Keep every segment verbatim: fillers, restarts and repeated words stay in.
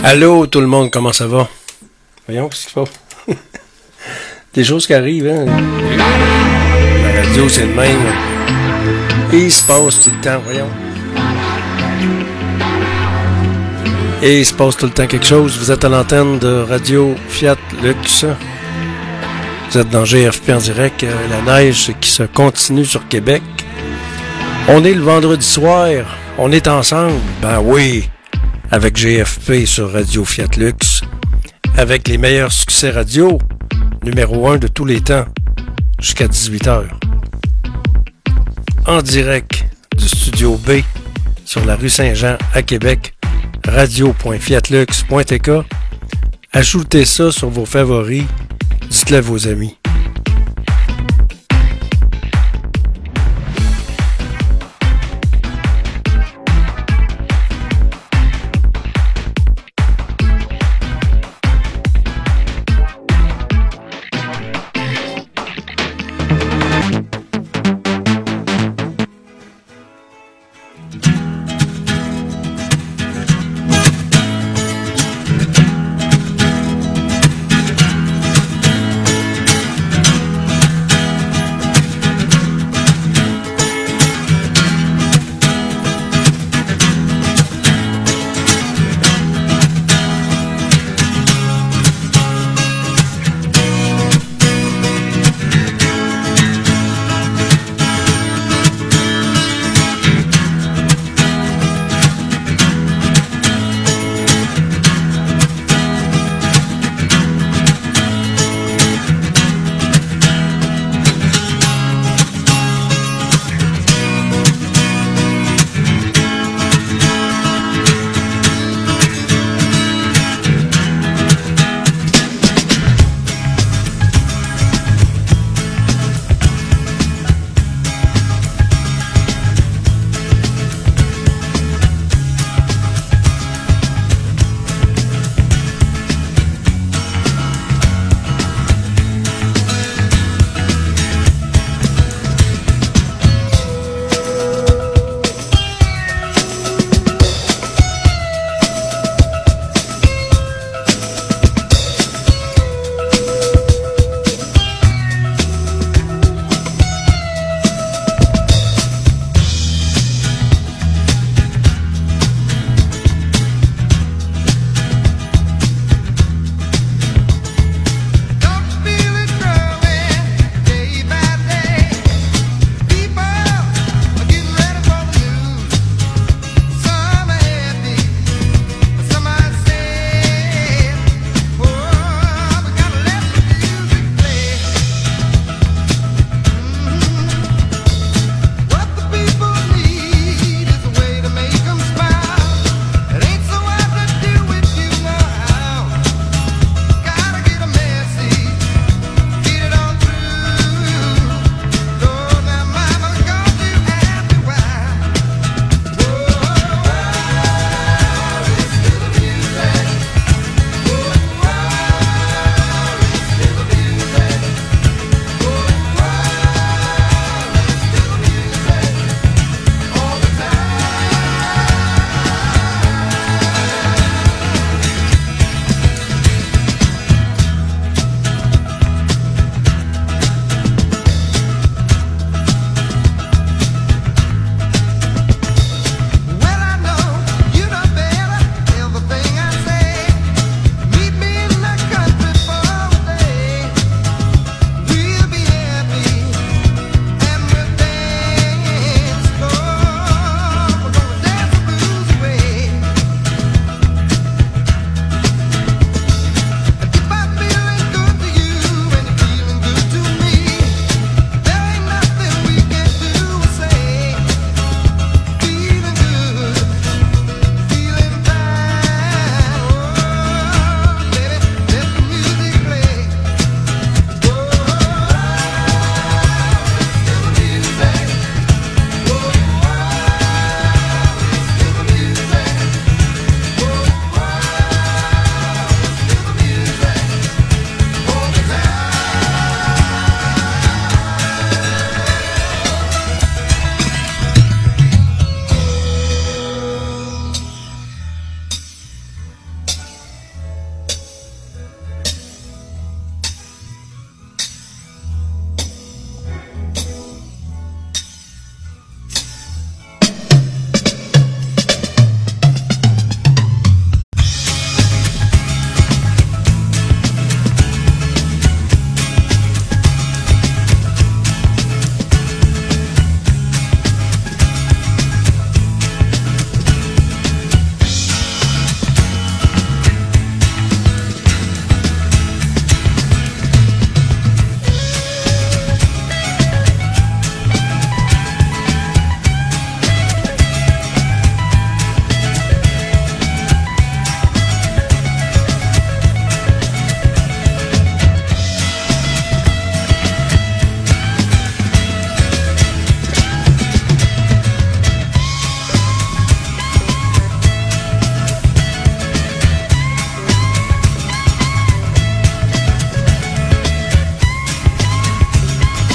Allô tout le monde, comment ça va? Voyons, qu'est-ce qu'il faut? Des choses qui arrivent, hein? La radio, c'est le même. Et il se passe tout le temps, voyons. Et il se passe tout le temps quelque chose. Vous êtes à l'antenne de Radio Fiat Lux. Vous êtes dans G F P en direct. La neige qui se continue sur Québec. On est le vendredi soir. On est ensemble. Ben oui. Avec G F P sur Radio Fiat Lux. Avec les meilleurs succès radio. Numéro un de tous les temps. Jusqu'à dix-huit heures. En direct du Studio B. Sur la rue Saint-Jean à Québec. radio point fiat lux point t k. Ajoutez ça sur vos favoris. Dites-le à vos amis.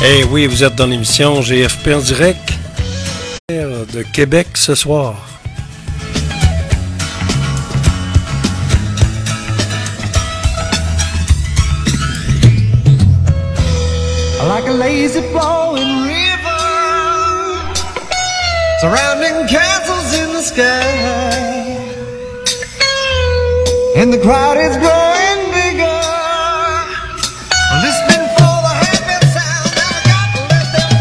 Eh oui, vous êtes dans l'émission G F P en direct de Québec ce soir. Like a lazy flowing river, surrounding castles in the sky, and the crowd is growing bigger, listening for the happy sound. Now I got to let them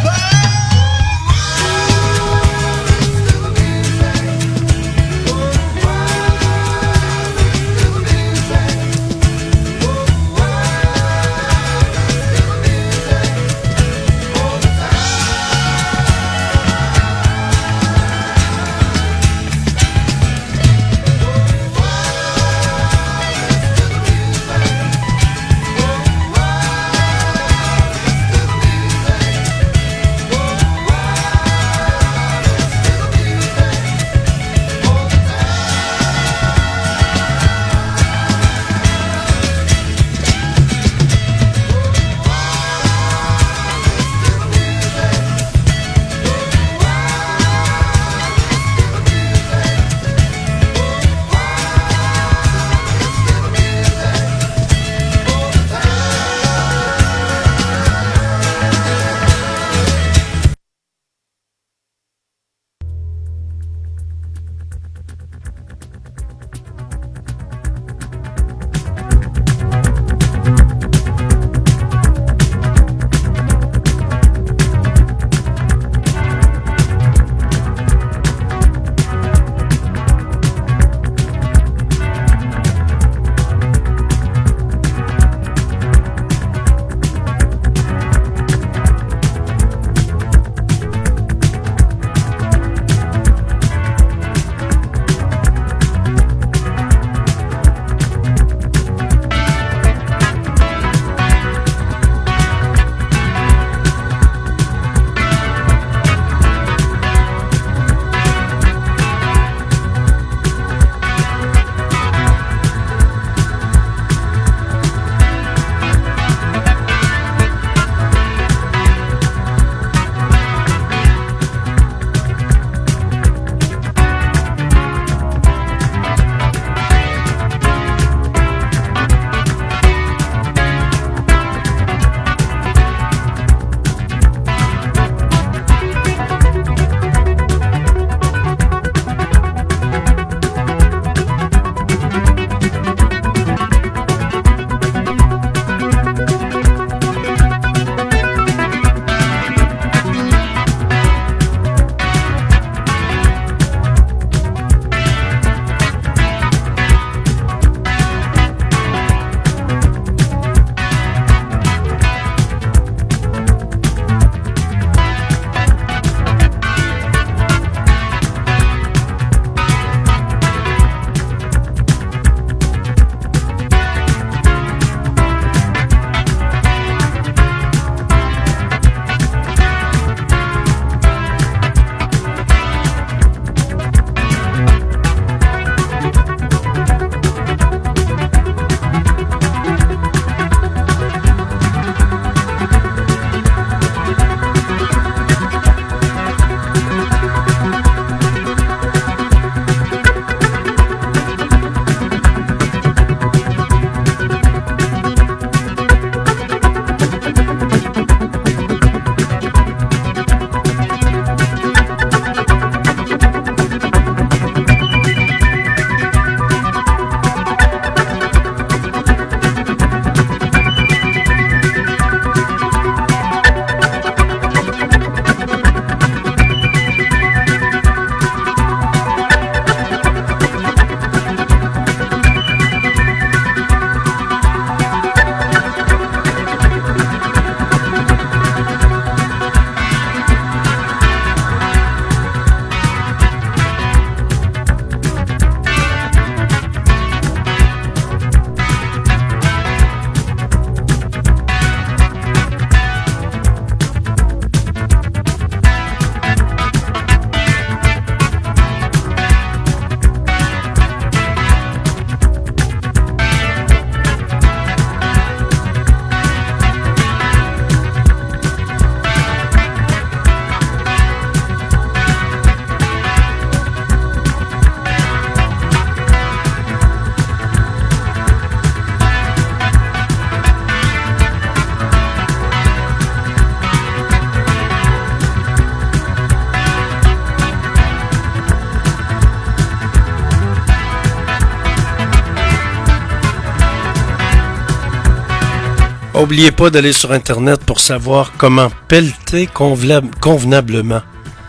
Oubliez pas d'aller sur Internet pour savoir comment pelleter convenab- convenablement.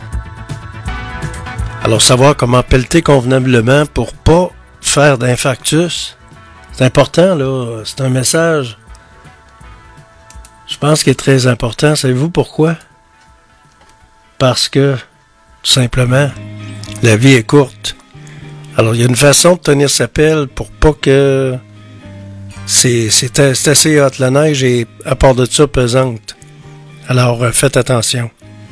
Alors, savoir comment pelleter convenablement pour pas faire d'infarctus, c'est important, là. C'est un message, je pense, qu'il est très important. Savez-vous pourquoi? Parce que, tout simplement, la vie est courte. Alors, il y a une façon de tenir sa pelle pour pas que... C'est, c'est, c'est assez hot. La neige est, à part de ça, pesante. Alors, euh, faites attention.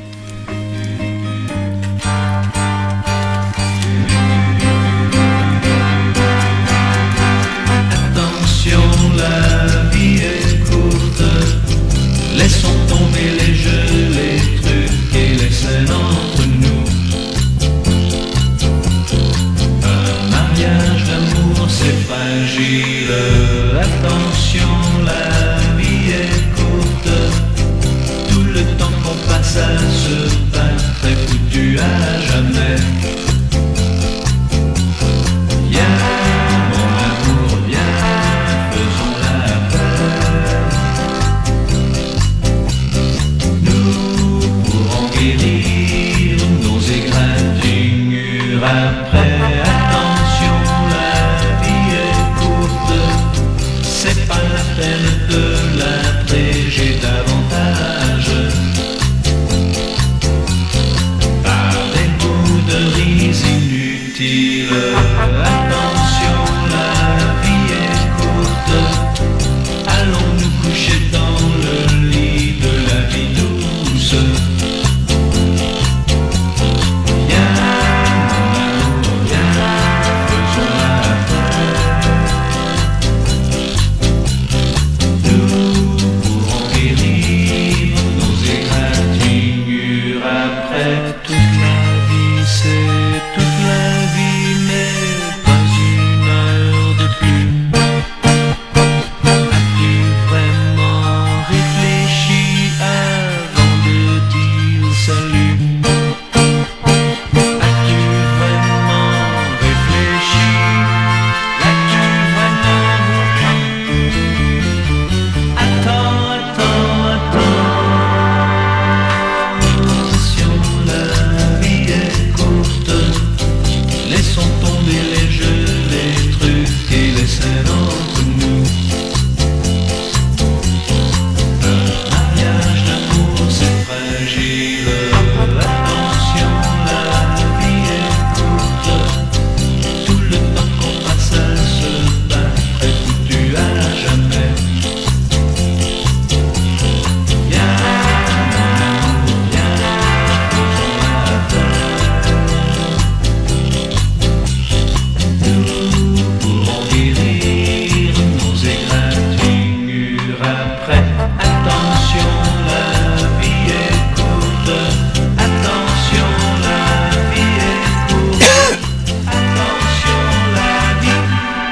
Attention, la vie est courte. Laissons tomber les jeux, les trucs et les scènes entre nous. Un mariage d'amour, c'est fragile. Attention, la vie est courte. Tout le temps qu'on passe à se battre est foutu à jamais. Viens, mon amour, viens, faisons la paix. Nous pourrons guérir nos égratignures après. Attention, la vie est courte. C'est pas la peine de l'abréger davantage par des bouderies inutiles. Attention, la vie est courte. Allons nous coucher dans le lit de la vie douce. Viens, mon amour, viens, faisons la paix. Nous pourrons guérir nos égratignures après. Toute la vie, c'est toute la vie, mais pas une heure de plus. As-tu vraiment réfléchi avant de dire salut? As-tu vraiment réfléchi? L'as-tu vraiment voulu? Attends, attends, attends. Attention, la vie est courte. Laissons tomber les jeux, les trucs et les scènes entre nous. Un mariage d'amour, c'est fragile. Attention, la vie est courte. Tout le temps qu'on passe à se battre est foutu à jamais. Viens, mon amour, viens, faisons la paix. Nous pourrons guérir nos égratignures après. Attention, la vie est courte. Attention, la vie est courte. Attention, la vie.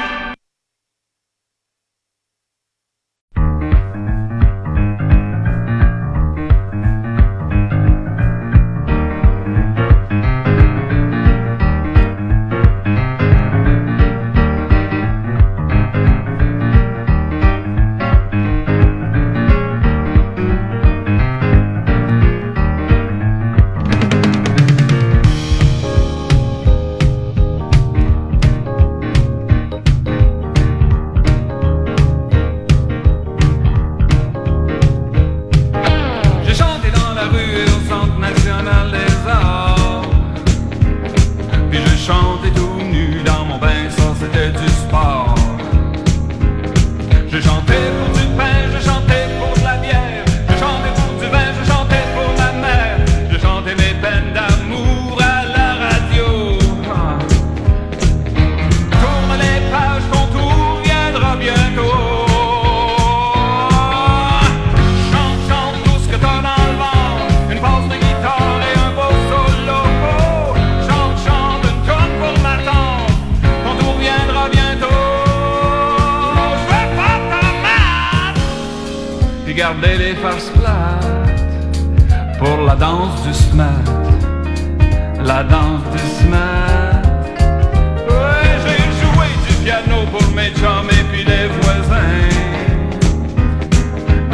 J'ai chanté dans la rue et au Centre national des arts. Puis je chantais tout nu dans mon bain, ça c'était du sport. Je chantais pour du pain, je chantais pour de la bière. Je chantais pour du vin, je chantais pour ma mère. Je chantais mes peines d'amour à la radio. Tourne les pages, ton tour viendra bientôt. Chante, chante tout ce que t'as dans le ventre. Une passe de guitare et un beau solo. Chante, chante une tonne pour ma tante. Ton tour viendra bientôt. Je veux pas ta mat. Puis garder les faces plates pour la danse du smat. La danse du smat. Ouais, j'ai joué du piano pour mes chums et puis les voisins.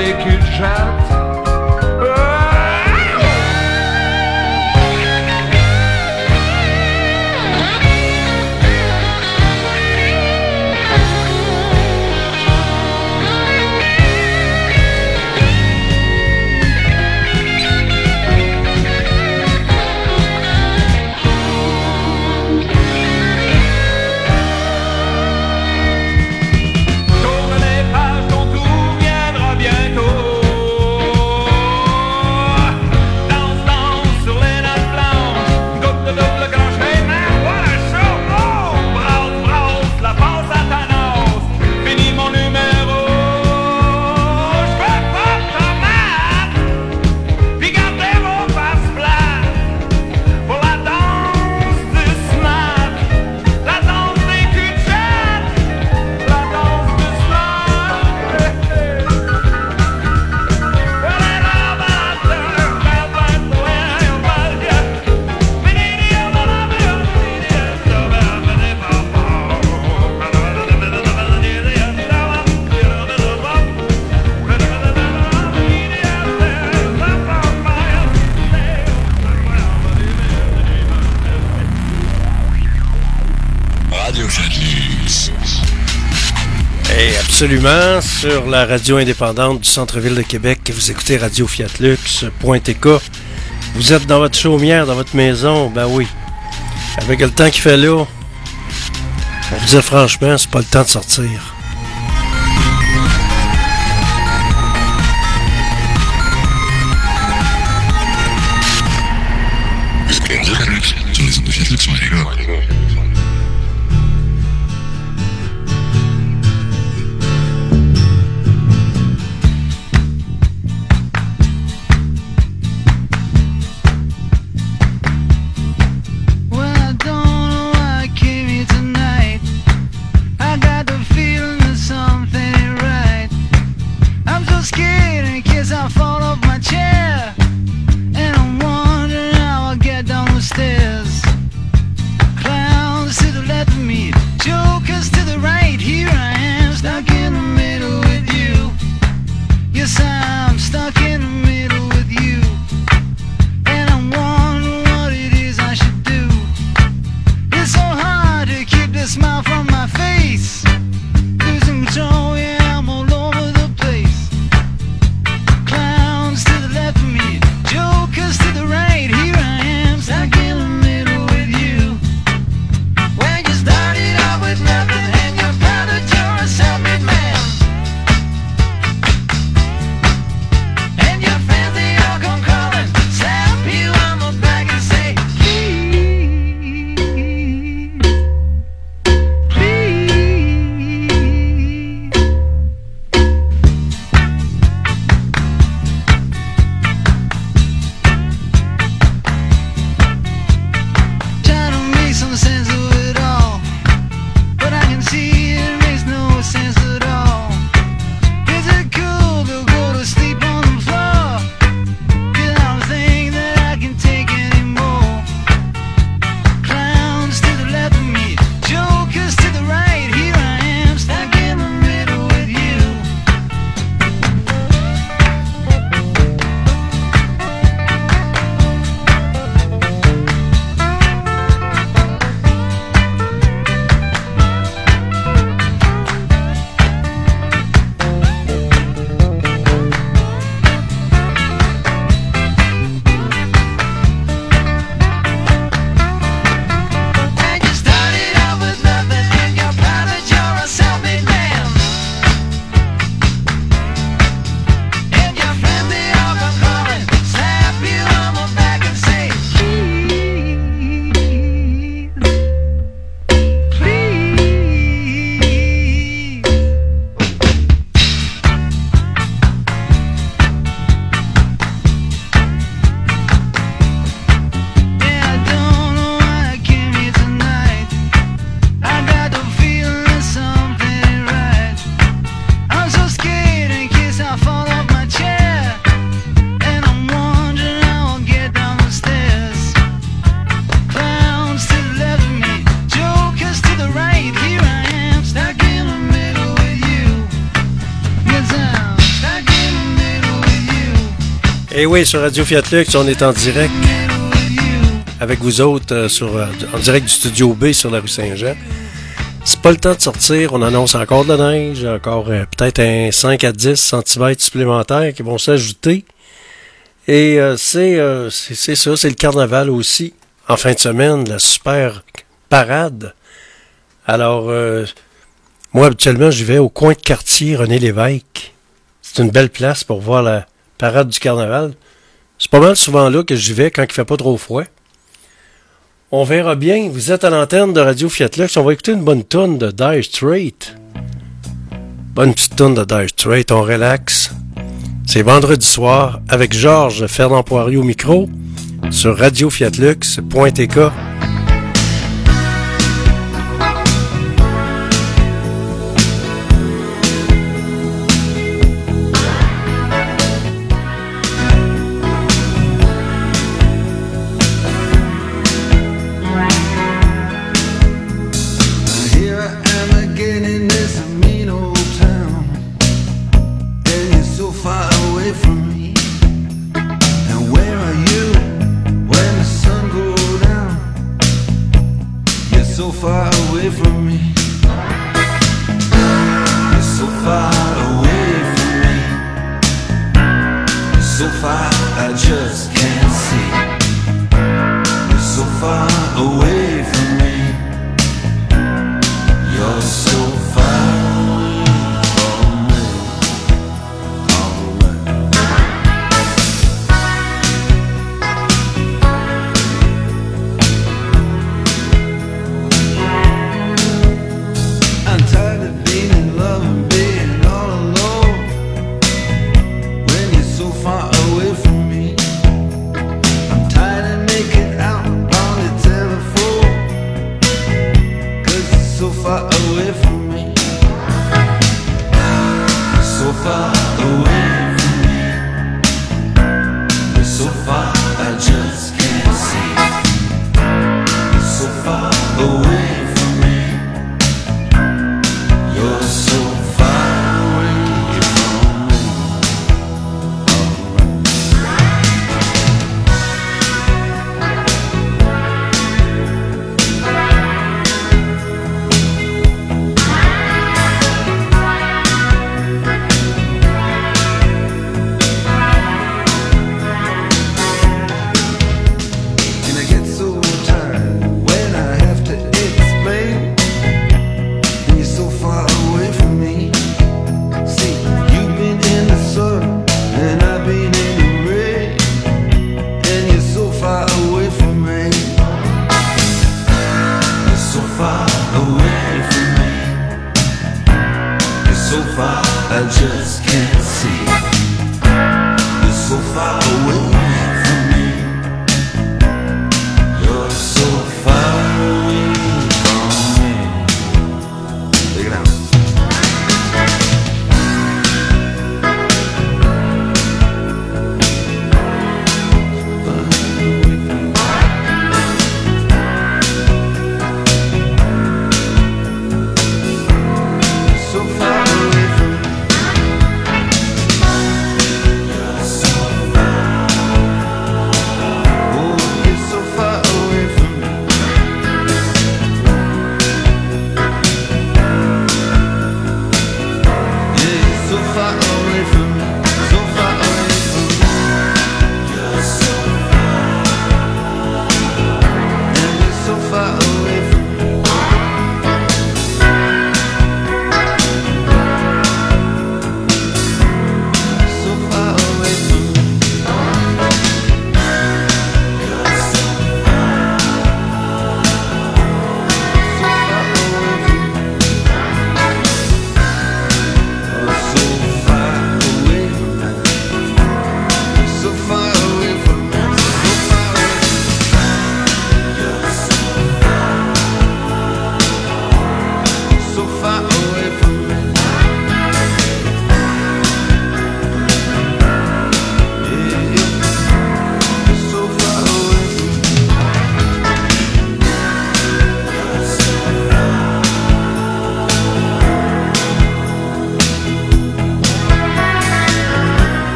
des cul-de-jatte. Absolument, sur la radio indépendante du centre-ville de Québec, vous écoutez Radio Fiat Lux point T K. Vous êtes dans votre chaumière, dans votre maison, ben oui. Avec le temps qu'il fait là, on vous dit franchement, c'est pas le temps de sortir. Vous écoutez Radio Fiat Lux sur les ondes de Fiat Lux point T K. Clown Et oui, sur Radio Fiat Lux, on est en direct avec vous autres euh, sur, euh, en direct du Studio B sur la rue Saint-Jean. C'est pas le temps de sortir, on annonce encore de la neige, encore euh, peut-être un cinq à dix centimètres supplémentaires qui vont s'ajouter. Et euh, c'est, euh, c'est, c'est ça, c'est le carnaval aussi. En fin de semaine, la super parade. Alors, euh, moi, habituellement, j'y vais au coin de quartier René Lévesque. C'est une belle place pour voir la parade du carnaval. C'est pas mal souvent là que j'y vais quand il fait pas trop froid. On verra bien. Vous êtes à l'antenne de Radio Fiat Lux. On va écouter une bonne tourne de Dire Straits. Bonne petite tourne de Dire Straits. On relaxe. C'est vendredi soir avec Georges Fernand Poirier au micro sur radio fiat lux point t k.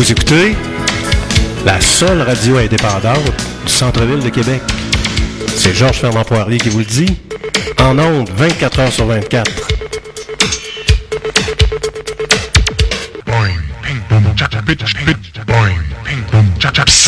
Vous écoutez la seule radio indépendante du centre-ville de Québec. C'est Georges Fernand Poirier qui vous le dit. En ondes, vingt-quatre heures sur vingt-quatre. Boing, ping, boom, cha cha bitch, bitch, boing, ping, boom, cha cha pss.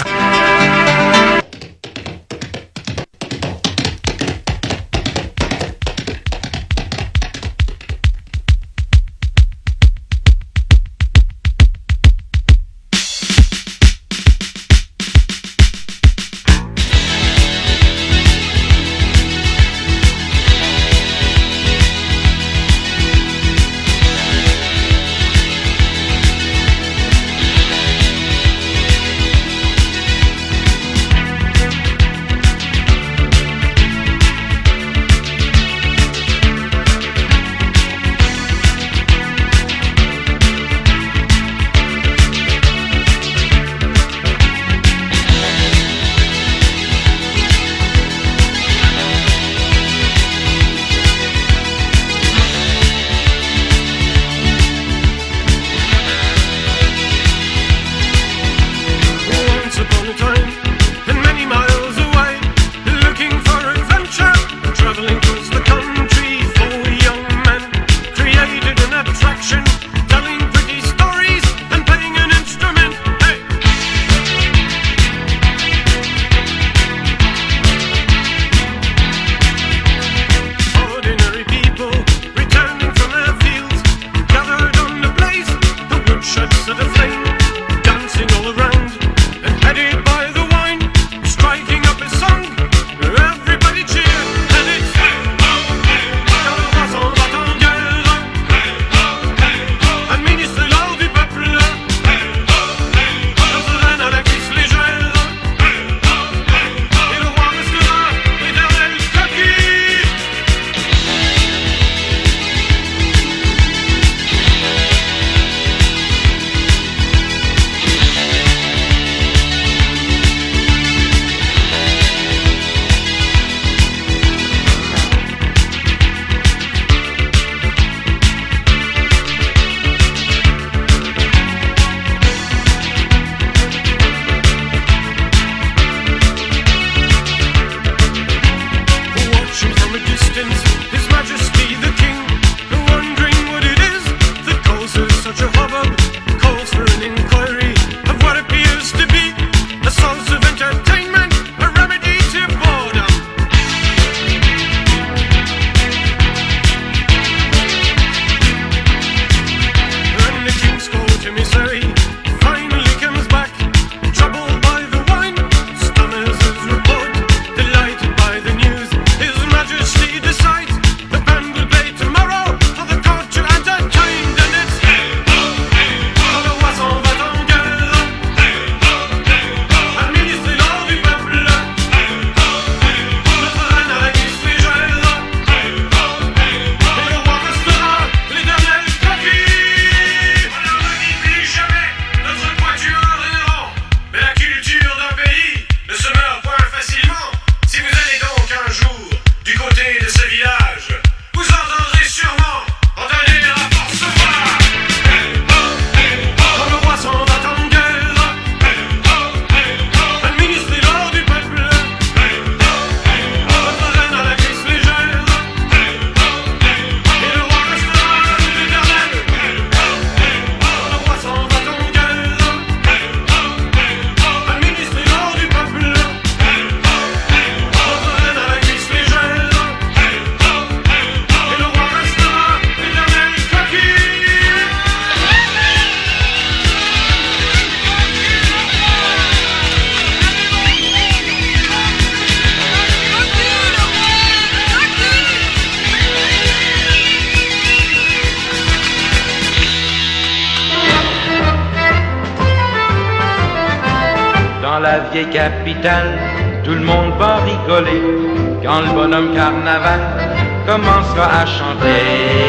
vieille capitale, tout le monde va rigoler quand le bonhomme carnaval commencera à chanter.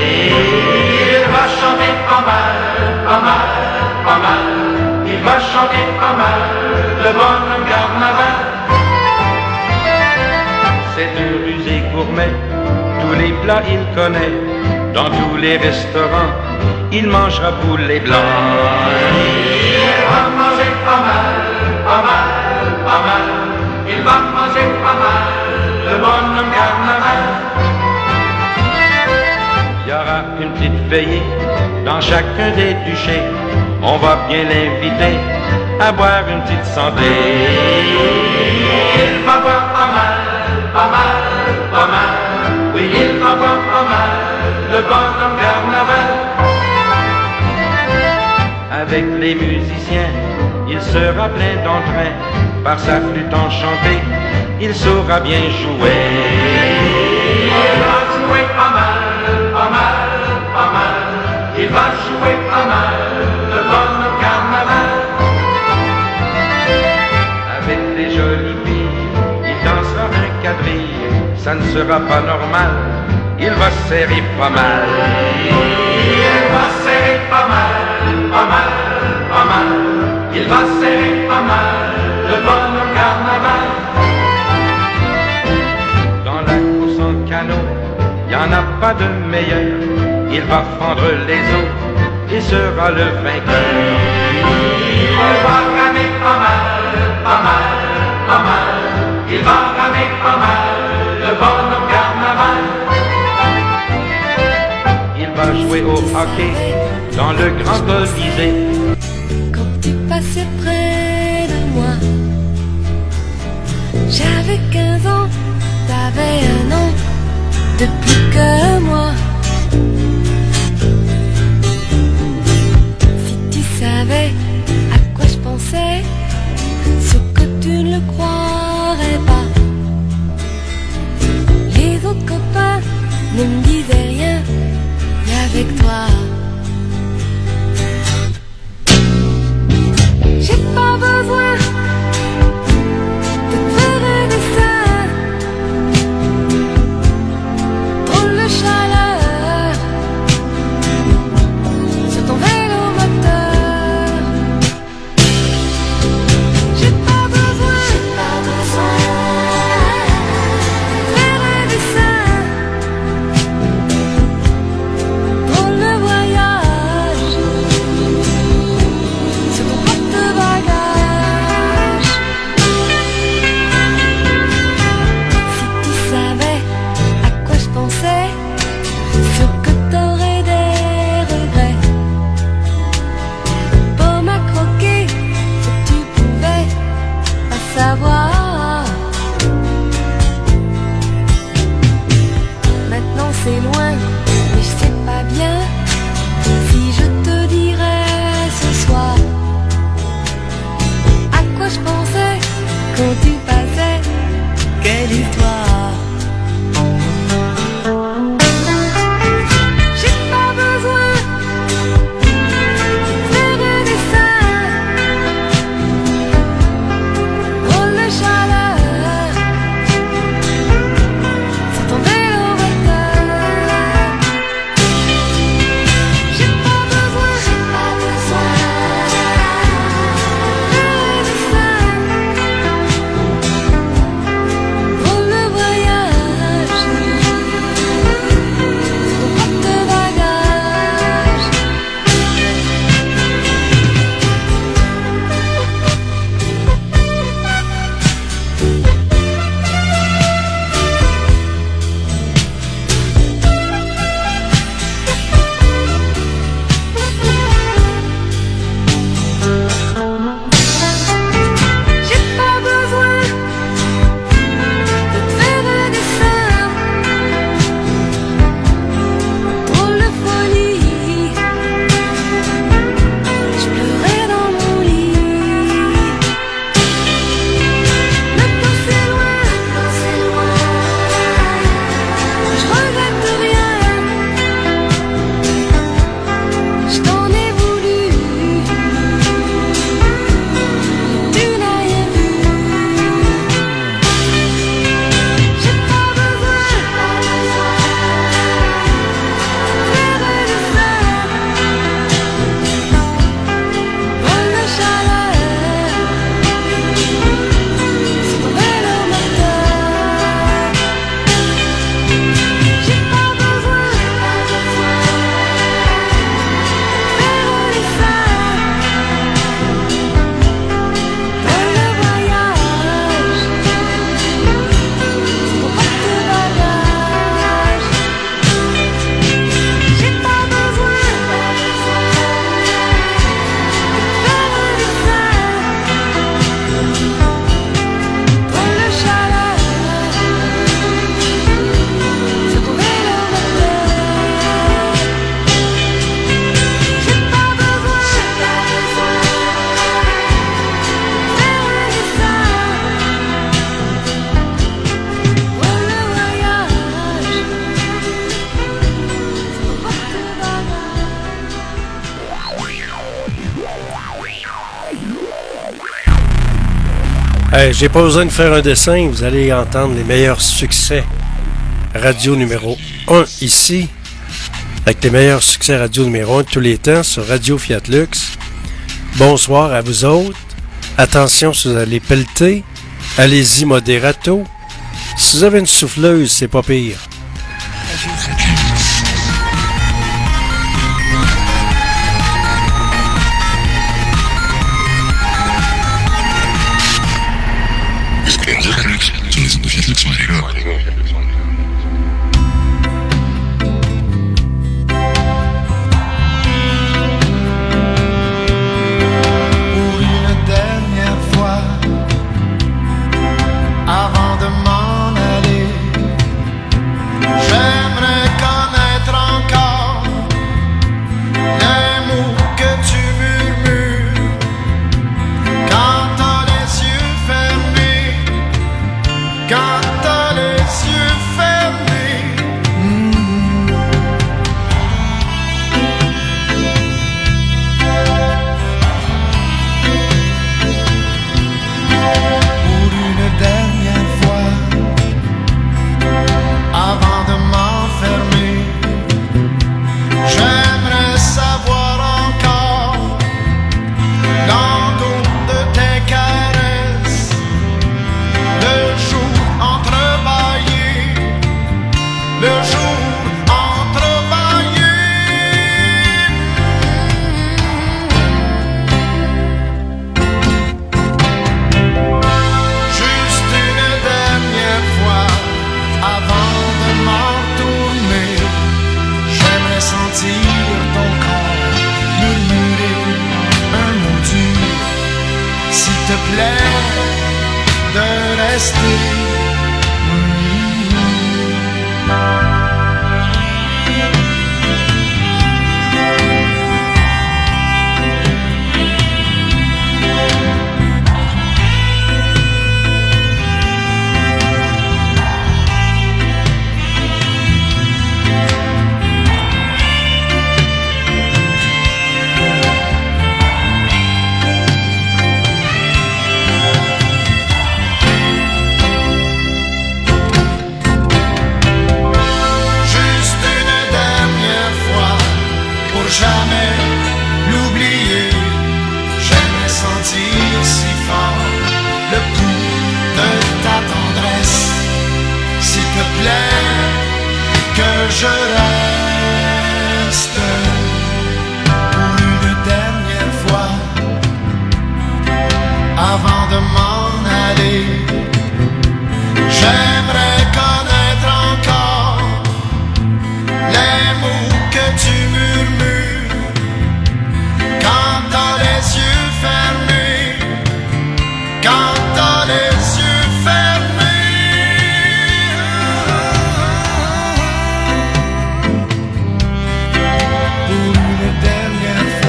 Il va chanter pas mal, pas mal, pas mal. Il va chanter pas mal, le bonhomme carnaval. C'est un rusé gourmet, tous les plats il connaît. Dans tous les restaurants, il mangera poulet blanc. Il va manger pas mal, pas mal, pas mal. Il va manger pas mal, le bonhomme carnaval. Il y aura une petite veillée dans chacun des duchés. On va bien l'inviter à boire une petite santé. Il va boire pas mal, pas mal, pas mal. Oui, il va boire pas mal, le bonhomme carnaval. Avec les musiciens, il sera plein d'entrain. Par sa flûte enchantée, il saura bien jouer. Il va jouer pas mal, pas mal, pas mal. Il va jouer pas mal, le bonhomme carnaval. Avec les jolies filles, il dansera un quadrille. Ça ne sera pas normal, il va serrer pas mal. Il va serrer pas mal, pas mal, pas mal. Il va serrer pas mal, le bonhomme carnaval. Dans la course en canot, y en a pas de meilleur. Il va fendre les eaux et sera le vainqueur. Il va ramer pas mal, pas mal, pas mal. Il va ramer pas mal, le bonhomme carnaval. Il va jouer au hockey dans le grand Colisée. Quand tu passais près de moi, j'avais quinze ans, t'avais un an de plus que moi. Si tu savais à quoi je pensais, ce que tu ne le croirais pas. Les autres copains ne me disaient rien, mais avec toi, j'ai pas besoin de faire un dessin. Drôle de chaleur sur ton vélo moteur. J'ai pas besoin, j'ai pas besoin de faire un dessin. Drôle de voyage sur ton porte-bagages. Si tu savais à quoi je pensais, sûr que t'aurais des regrets. Pomme à croquer, que tu pouvais pas savoir. Maintenant c'est loin, mais je sais pas bien si je te dirais ce soir à quoi je pensais quand tu passais. Quelle histoire! J'ai pas besoin de faire un dessin. Drôle de chaleur sur ton vélo moteur. J'ai pas besoin, j'ai pas besoin de faire un dessin. Drôle de voyage Hey, j'ai pas besoin de faire un dessin, vous allez entendre les meilleurs succès radio numéro un ici, avec les meilleurs succès radio numéro un de tous les temps sur Radio Fiat Lux. Bonsoir à vous autres. Attention si vous allez pelleter, allez-y moderato. Si vous avez une souffleuse, c'est pas pire.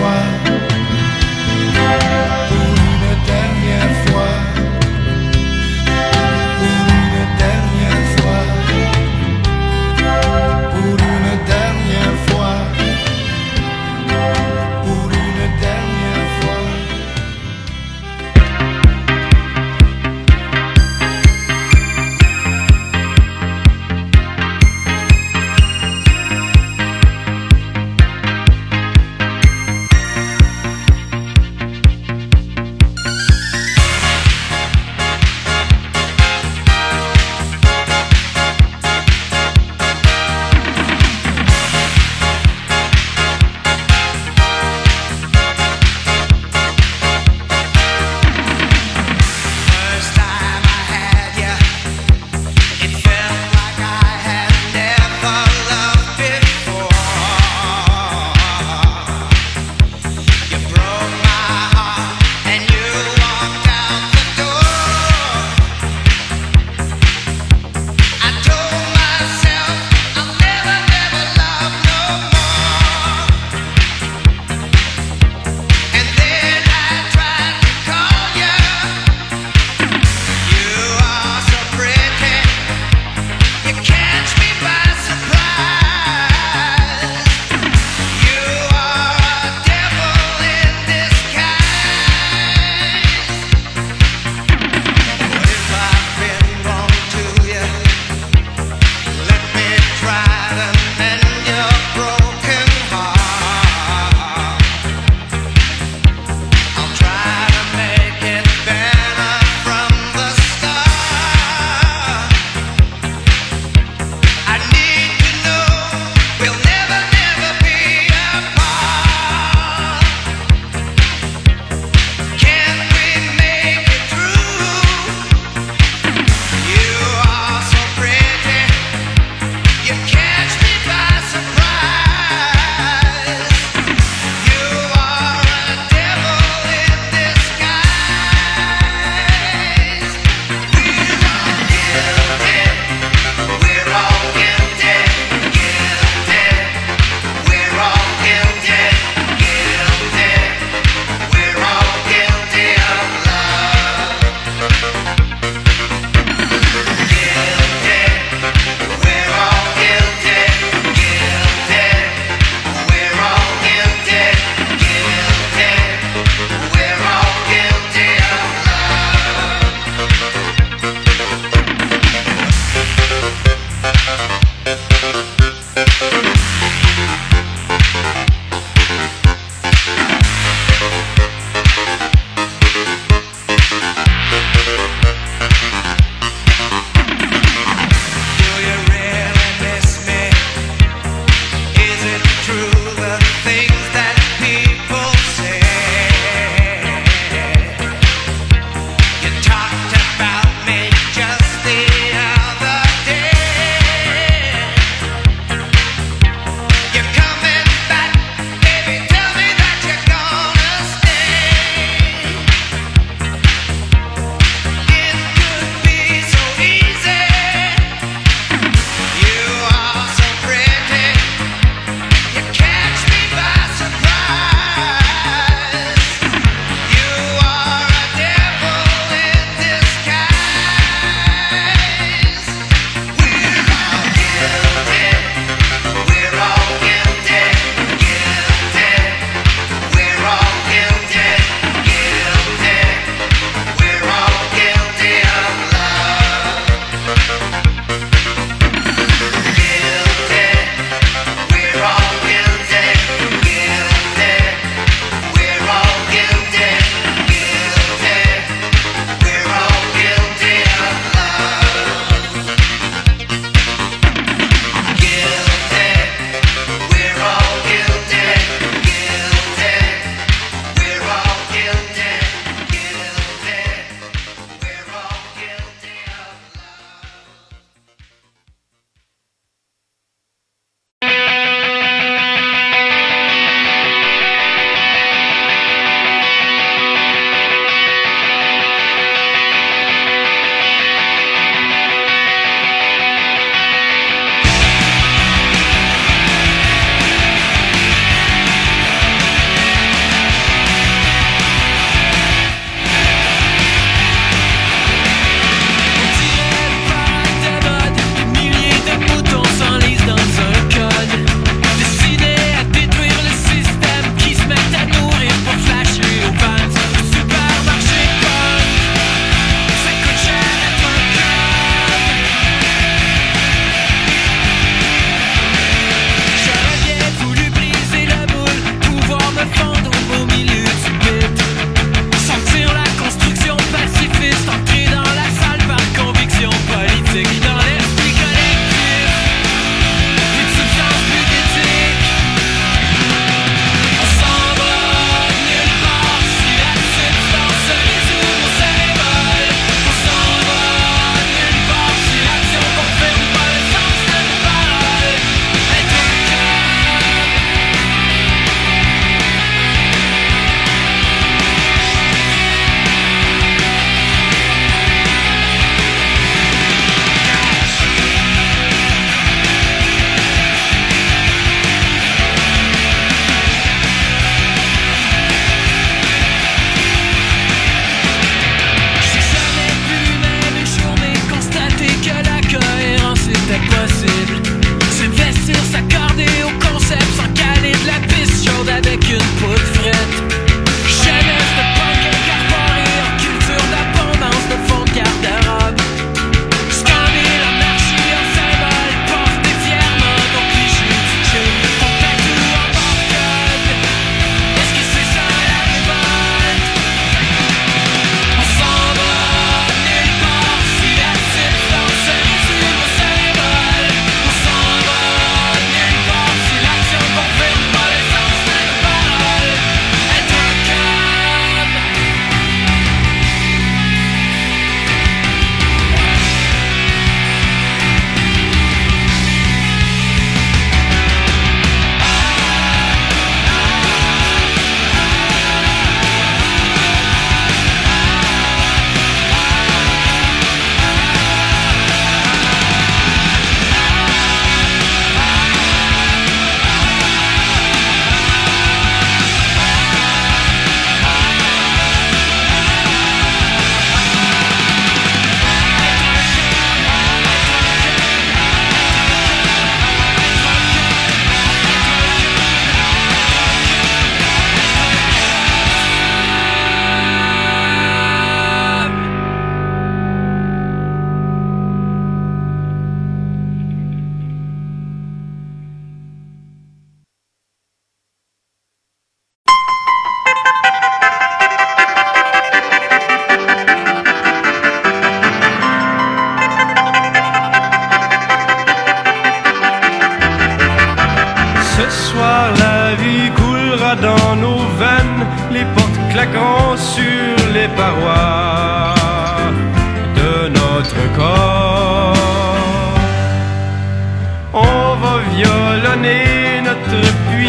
Pour une dernière fois,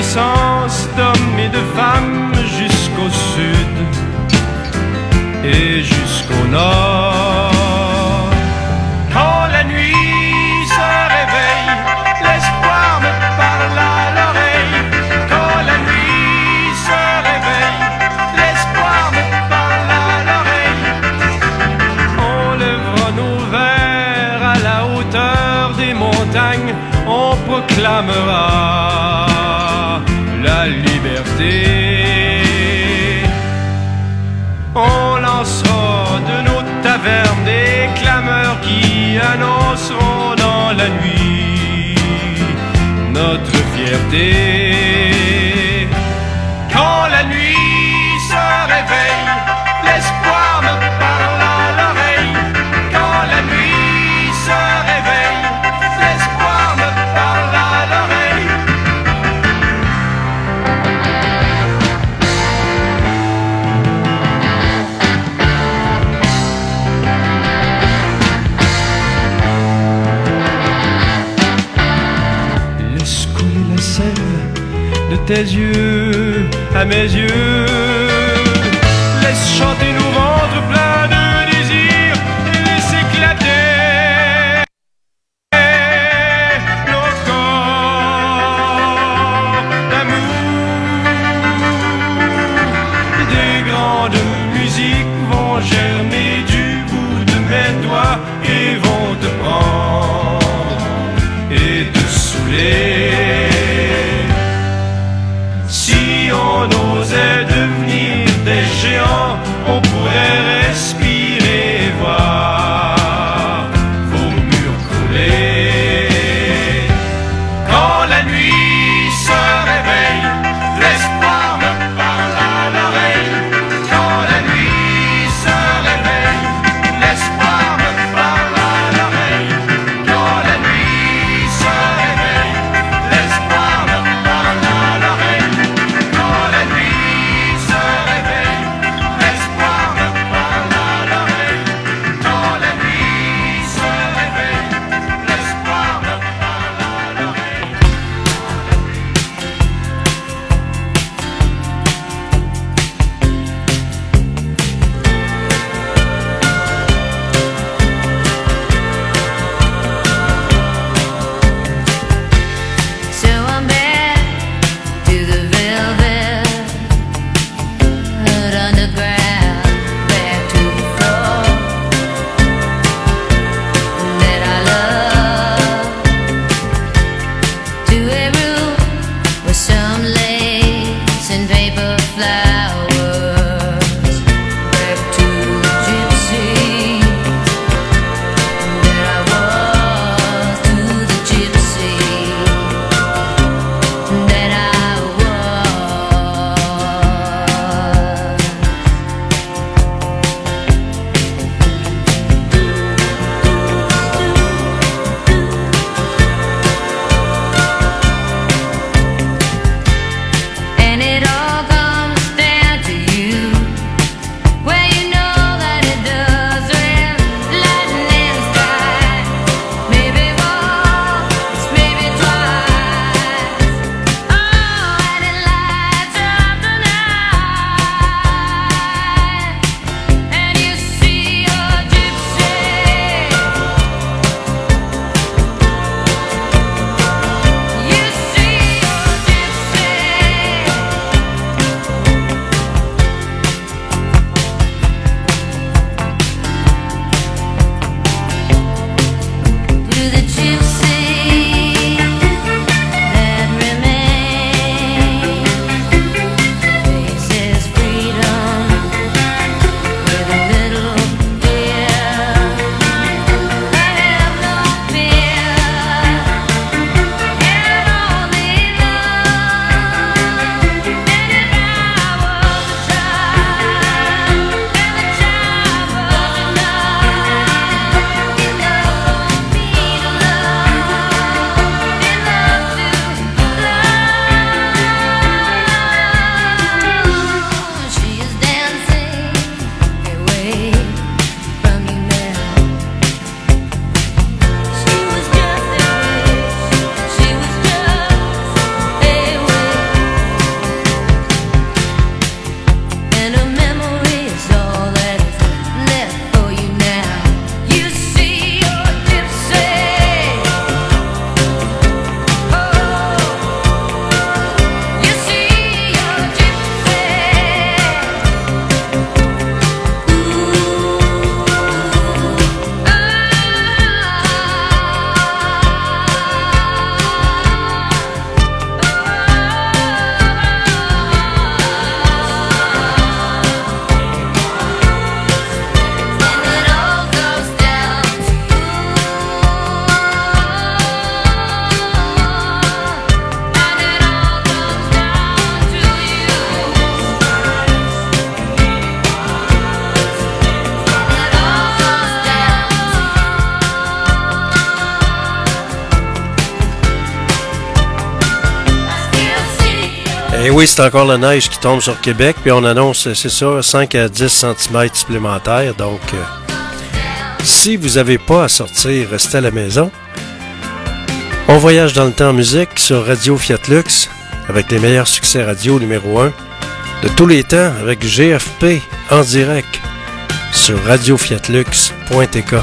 naissance d'hommes et de femmes jusqu'au sud et jusqu'au nord. Quand la nuit se réveille, l'espoir me parle à l'oreille. Quand la nuit se réveille, l'espoir me parle à l'oreille. On lèvera nos verres à la hauteur des montagnes, on proclamera la liberté. On lancera de nos tavernes des clameurs qui annonceront dans la nuit notre fierté. Quand la nuit se réveille, l'espoir me parle à l'oreille. Quand la nuit se réveille, l'espoir me parle à l'oreille. Laisse couler la sève de tes yeux à mes yeux. Laisse chanter nos ventres pleins de désir et laisse éclater nos corps d'amour. Des grandes musiques vont germer du bout de mes doigts et vont te prendre et te saouler. Si on osait devenir Et oui, c'est encore la neige qui tombe sur Québec, puis on annonce, c'est ça, cinq à dix centimètres supplémentaires. Donc, euh, si vous n'avez pas à sortir, restez à la maison. On voyage dans le temps en musique sur Radio Fiat Lux, avec les meilleurs succès radio numéro un de tous les temps, avec G F P en direct sur radio fiat lux point t k.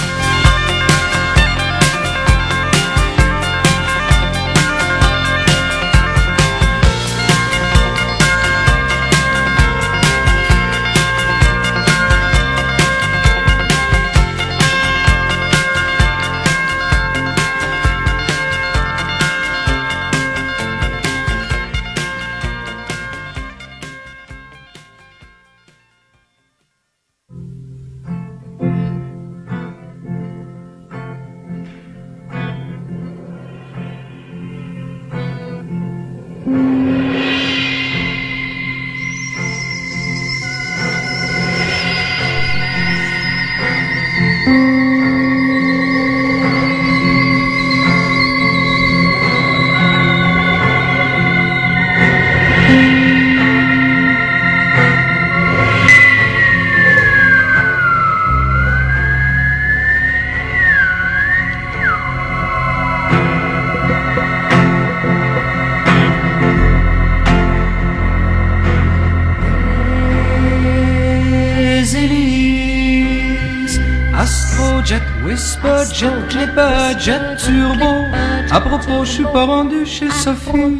Jet turbo. À propos, je suis pas rendu chez Sophie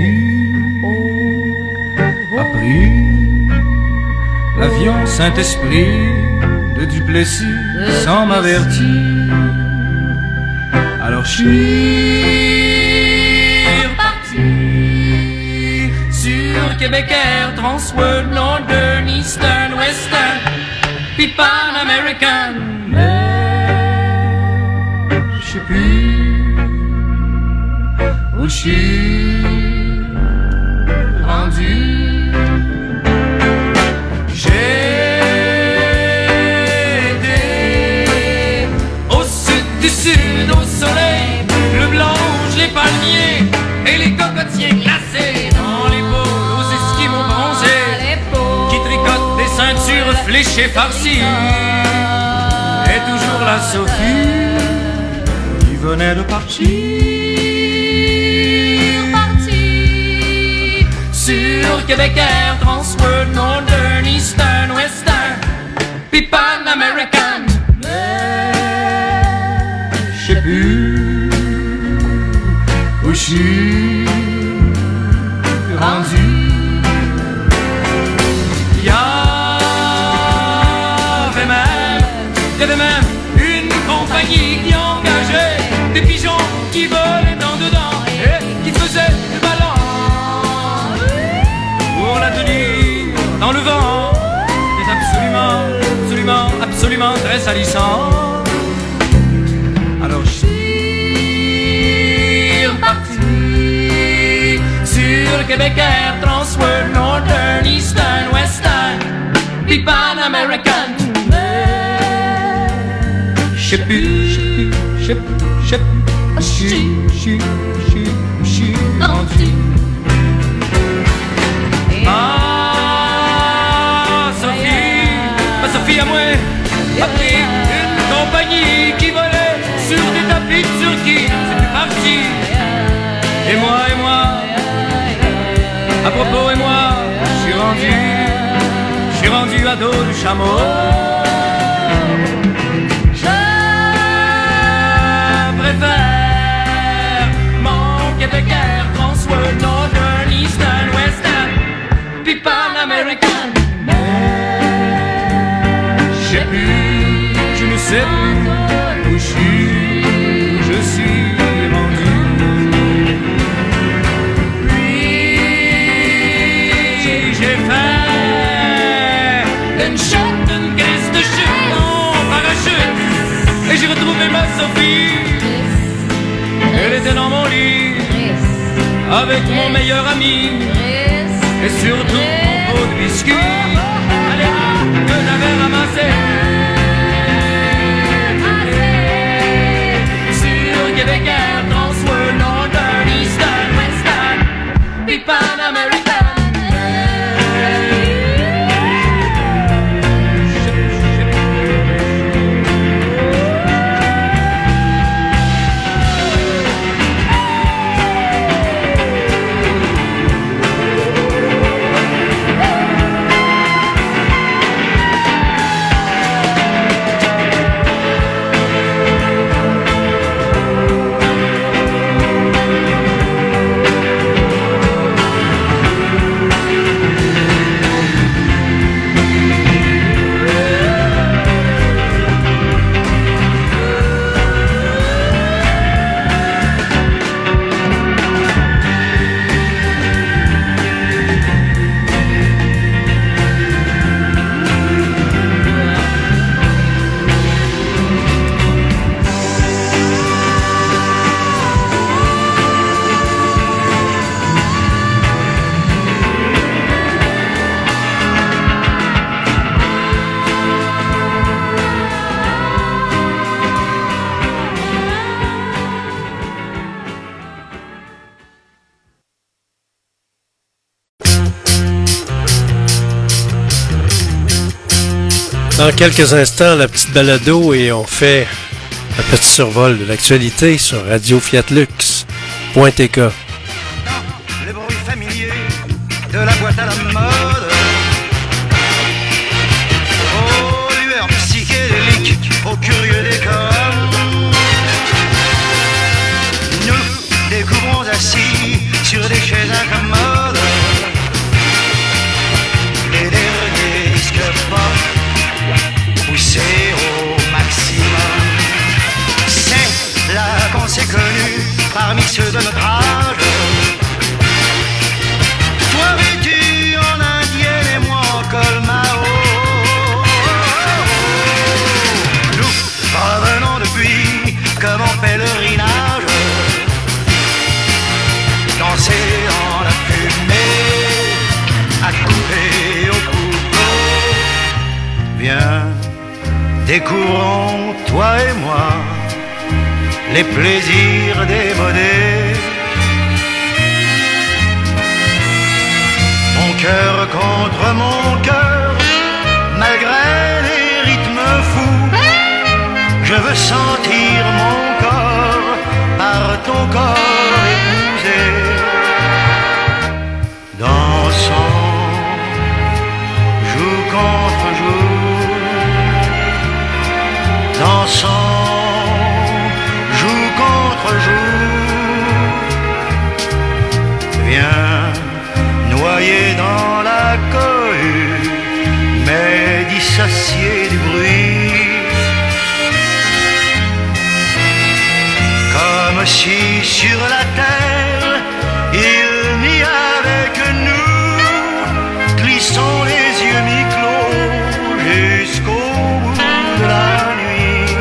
qui a pris l'avion Saint-Esprit de Duplessis sans m'avertir. Alors je suis reparti sur Québec Air, Transworld, Northern, Eastern, Western, puis Pan American. Je sais plus où je suis rendu. J'ai été au sud du sud, au soleil, le blanc, les palmiers et les cocotiers glacés dans les pots, aux esquimaux bronzés qui tricotent des ceintures fléchées farcies. Et toujours la Sophie venait de partir, partir sur Québec Air, Transworld, Northern, Eastern, Western, puis Pan American. Mais je sais plus où je suis rendu. Il y avait même, il y avait même une compagnie qui engageait des pigeons qui volaient dans dedans et qui faisaient le ballon pour la tenir dans le vent. C'était absolument, absolument, absolument très salissant. Alors je suis reparti sur Québec Air, Transworld, Northern, Eastern, Western, puis Pan American. Je sais plus, je sais plus, je sais plus. Je suis, je suis, je suis, je suis rendu. Ah, Sophie, ma Sophie à moi, a pris une compagnie qui volait sur des tapis de Turquie. C'est plus parti. Et moi, et moi, à propos, et moi, je suis rendu, je suis rendu à dos du chameau. Mon Québec Air, Transworld, Northern, Eastern, Western, puis Pan American. Je sais plus, je ne sais plus où je suis, je suis rendu. Puis j'ai fait une chute, une crise de chute en parachute, et j'ai retrouvé ma Sophie. Elle était dans mon lit avec mon meilleur ami et surtout mon pot de biscuits. Allez, que j'avais ramassé sur Québec Air, Transworld, Northern, Eastern, Western, puis Pan American. Dans quelques instants, la petite balado et on fait un petit survol de l'actualité sur radio fiat lux point t k. Les bruits familiers de la boîte à la mode. Aux lueurs psychédéliques, aux curieux décors. Nous découvrons assis sur des chaises incommodes les derniers disques pop poussés au maximum. C'est là qu'on s'est connus parmi ceux de notre âge. Toi vêtu en indienne et moi en col Mao. Nous revenons depuis comme en pèlerinage, danser dans la fumée, à couper au couteau. Viens, découvrons, toi et moi, les plaisirs démodés. Mon cœur contre mon cœur, malgré les rythmes fous, je veux sentir mon corps par ton corps épousé. Dansons, joue contre joue, dansons, joue contre joue. Viens, noyé dans la cohue, mais dissocié du bruit. Comme si sur la terre il n'y avait que nous, glissons les yeux mi-clos jusqu'au bout de la nuit.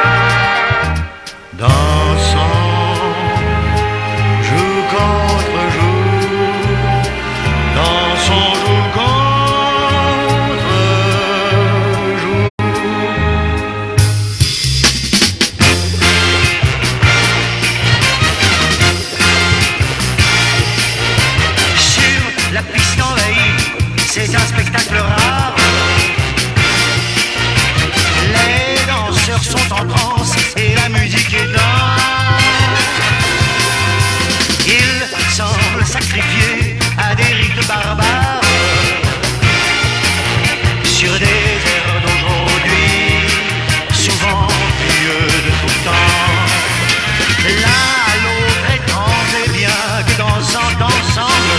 Dansons, joue contre joue, dansons, joue contre joue. Sur la piste envahie, c'est un spectacle rare. Les danseurs sont en transe et la musique est dingue. Ils semblent sacrifiés à des rites barbares sur des airs d'aujourd'hui, souvent vieux de tout temps. L'un à l'autre étrange et bien que dansant ensemble,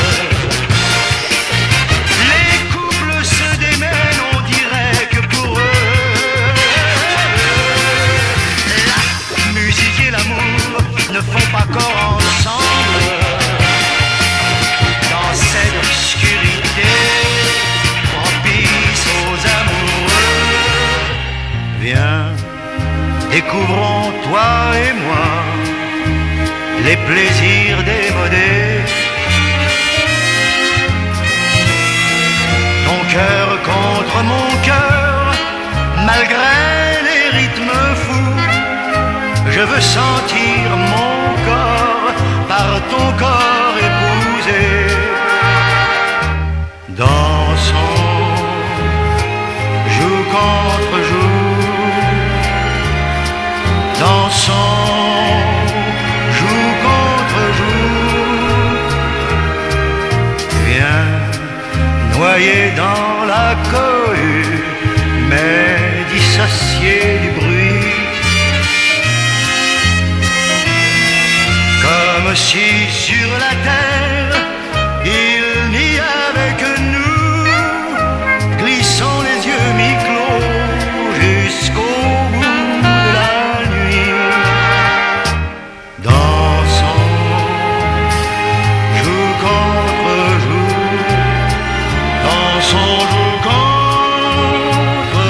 les couples se démènent, on dirait que pour eux la musique et l'amour ne font pas corps ensemble. Dans cette obscurité propice aux amoureux, viens, découvrons toi et moi les plaisirs démodés. Ton cœur contre mon cœur, malgré les rythmes fous, je veux sentir mon corps par ton corps épousé. Dansons, joue contre joue, dansons, joue contre joue. Viens, noyé dans la cohue, mais dissocié du bruit. Comme si sur la terre il n'y avait que nous, glissons les yeux mi-clos jusqu'au bout de la nuit. Dansons, joue contre joue, dansons, joue contre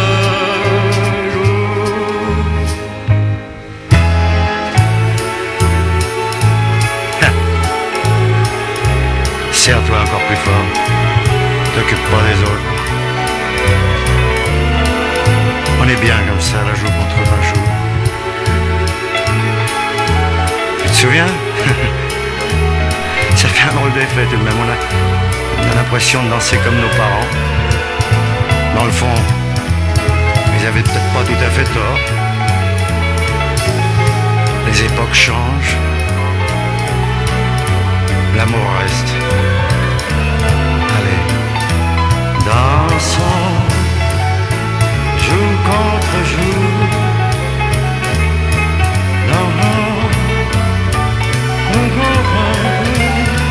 joue. Serre-toi encore plus fort, t'occupe pas des autres. On est bien comme ça, la joue contre la joue. Tu te souviens? Ça fait un drôle d'effet tout de même. On a, on a l'impression de danser comme nos parents. Dans le fond, ils avaient peut-être pas tout à fait tort. Les époques changent, l'amour reste. Allez, dansons, joue contre joue. Non, non, non, non, non.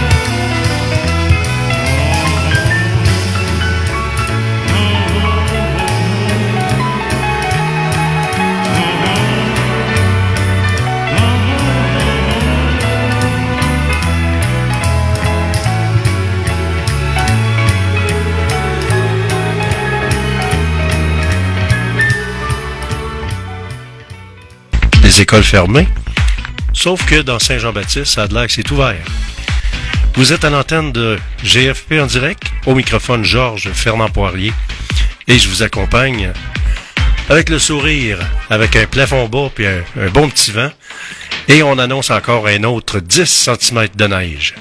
Les écoles fermées. Sauf que dans Saint-Jean-Baptiste, ça a de l'air que c'est ouvert. Vous êtes à l'antenne de G F P en direct, au microphone Georges Fernand Poirier, et je vous accompagne avec le sourire, avec un plafond bas puis un, un bon petit vent, et on annonce encore un autre dix centimètres de neige.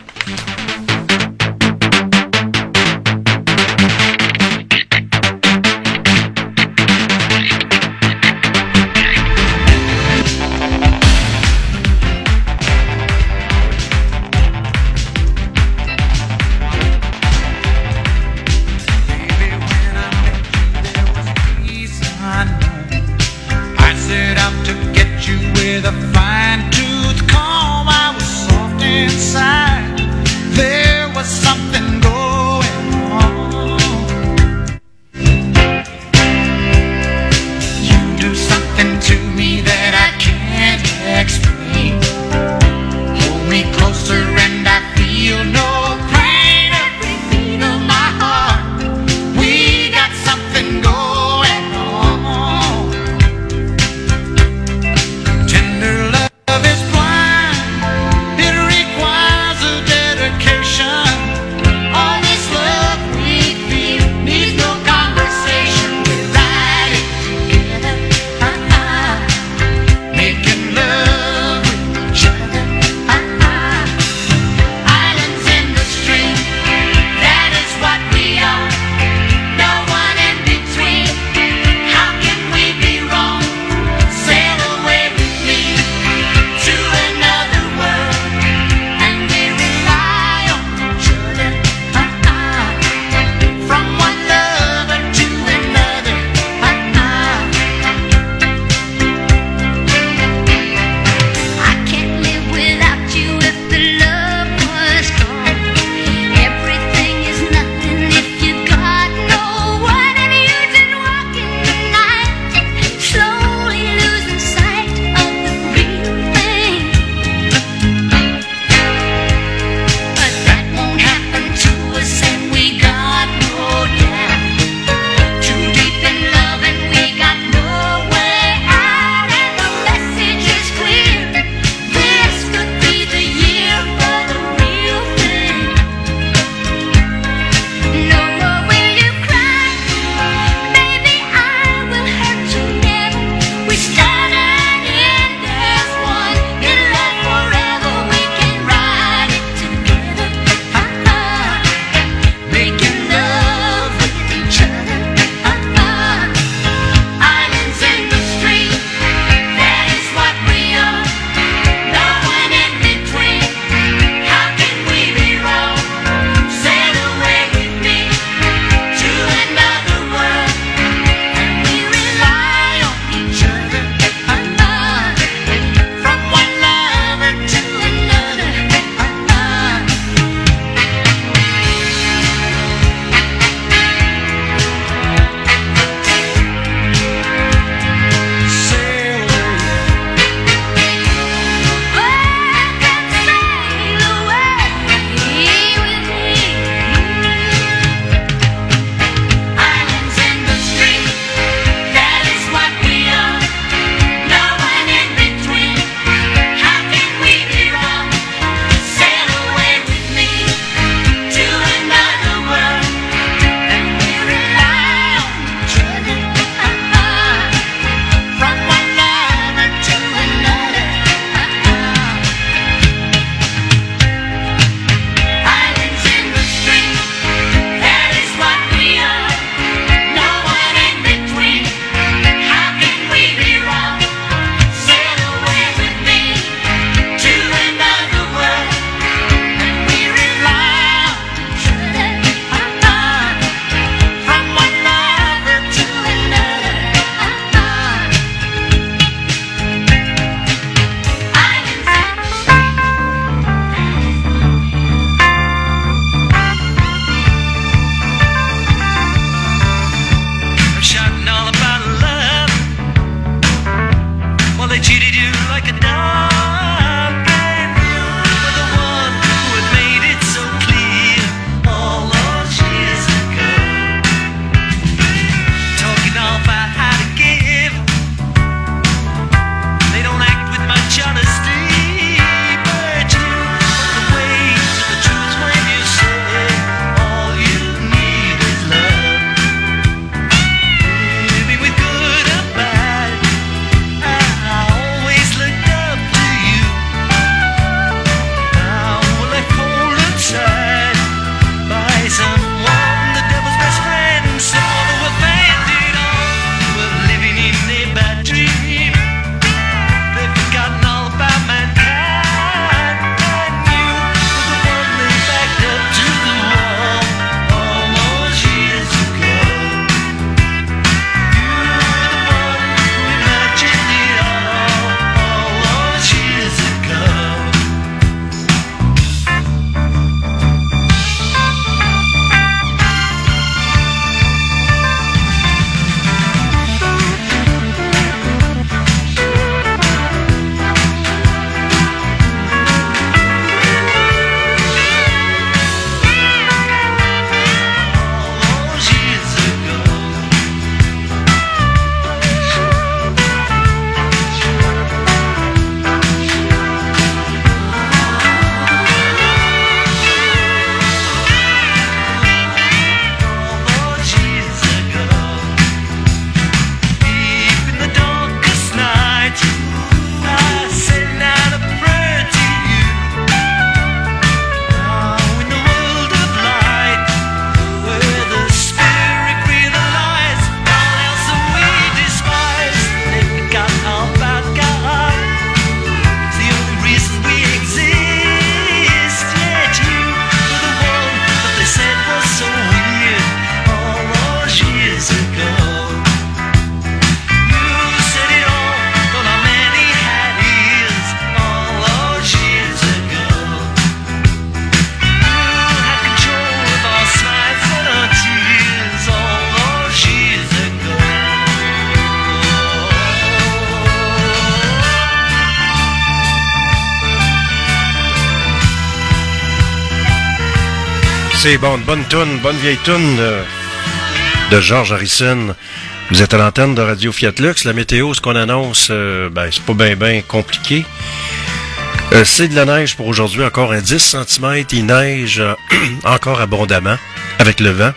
C'est bon, une bonne toune, bonne vieille toune de, de George Harrison. Vous êtes à l'antenne de Radio Fiat Lux. La météo, ce qu'on annonce, euh, ben, c'est pas bien ben compliqué. Euh, c'est de la neige pour aujourd'hui, encore un dix centimètres. Il neige euh, encore abondamment avec le vent.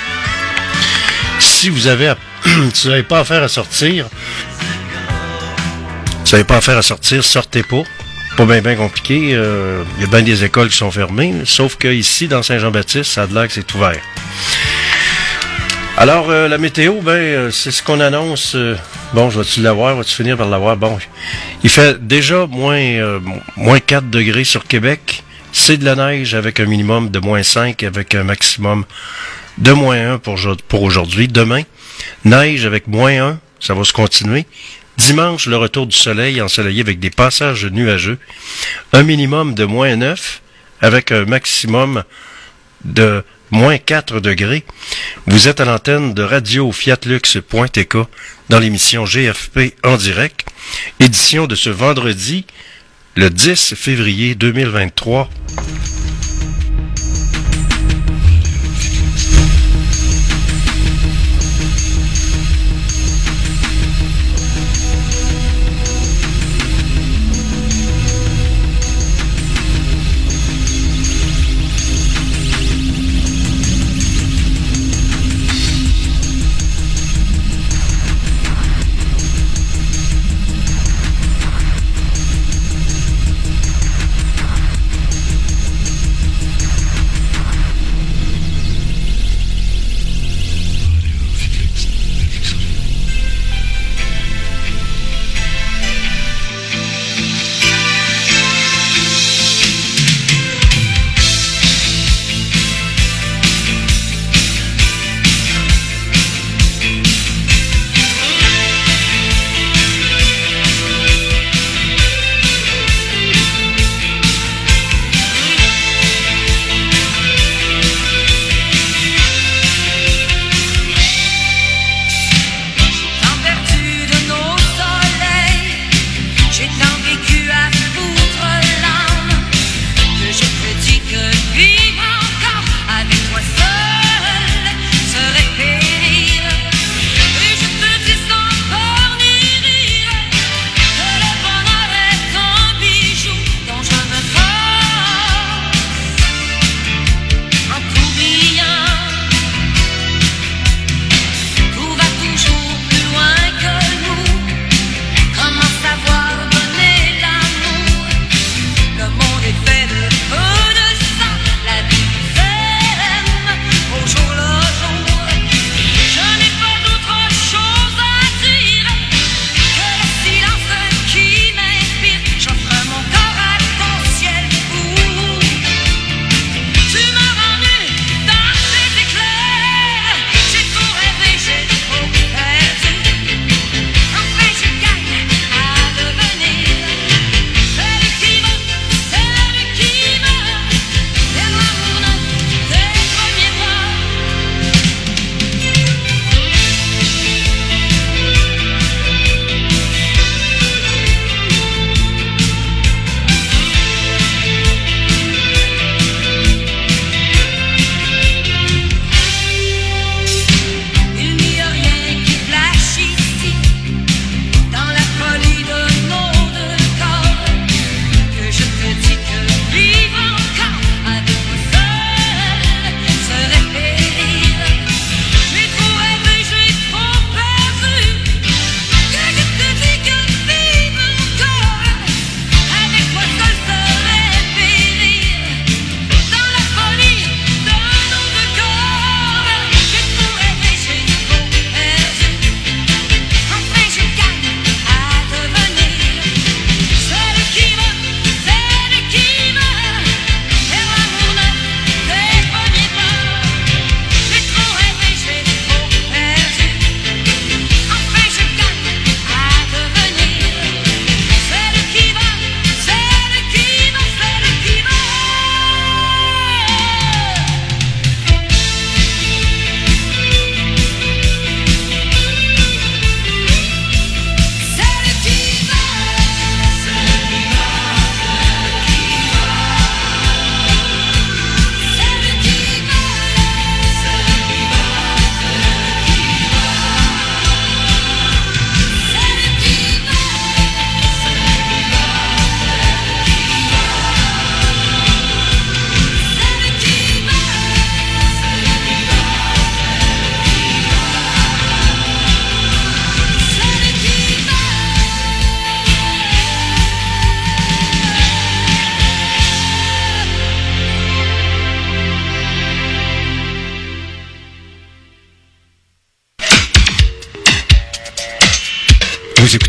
Si vous avez, à, si vous n'avez pas affaire à sortir, si vous n'avez pas affaire à sortir, sortez pas. Pas bien ben compliqué. Il euh, y a bien des écoles qui sont fermées, sauf que ici, dans Saint-Jean-Baptiste, ça a de l'air que c'est ouvert. Alors, euh, la météo, ben, euh, c'est ce qu'on annonce. Euh, bon, je vais-tu l'avoir? Vas-tu finir par l'avoir? Bon, il fait déjà moins, euh, moins quatre degrés sur Québec. C'est de la neige avec un minimum de moins cinq, avec un maximum de moins un pour, pour aujourd'hui. Demain, neige avec moins un, ça va se continuer. Dimanche, le retour du soleil ensoleillé avec des passages nuageux. Un minimum de moins neuf avec un maximum de moins quatre degrés. Vous êtes à l'antenne de radio fiat lux point t k dans l'émission G F P en direct. Édition de ce vendredi, le dix février deux mille vingt-trois.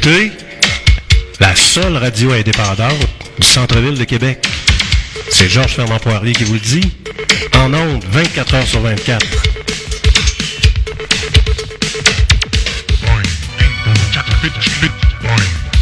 écoutez la seule radio indépendante du centre-ville de Québec. C'est Georges Fernand Poirier qui vous le dit. En ondes, vingt-quatre heures sur vingt-quatre. Boing, ping, boom, chaka, bitch, bitch, boing.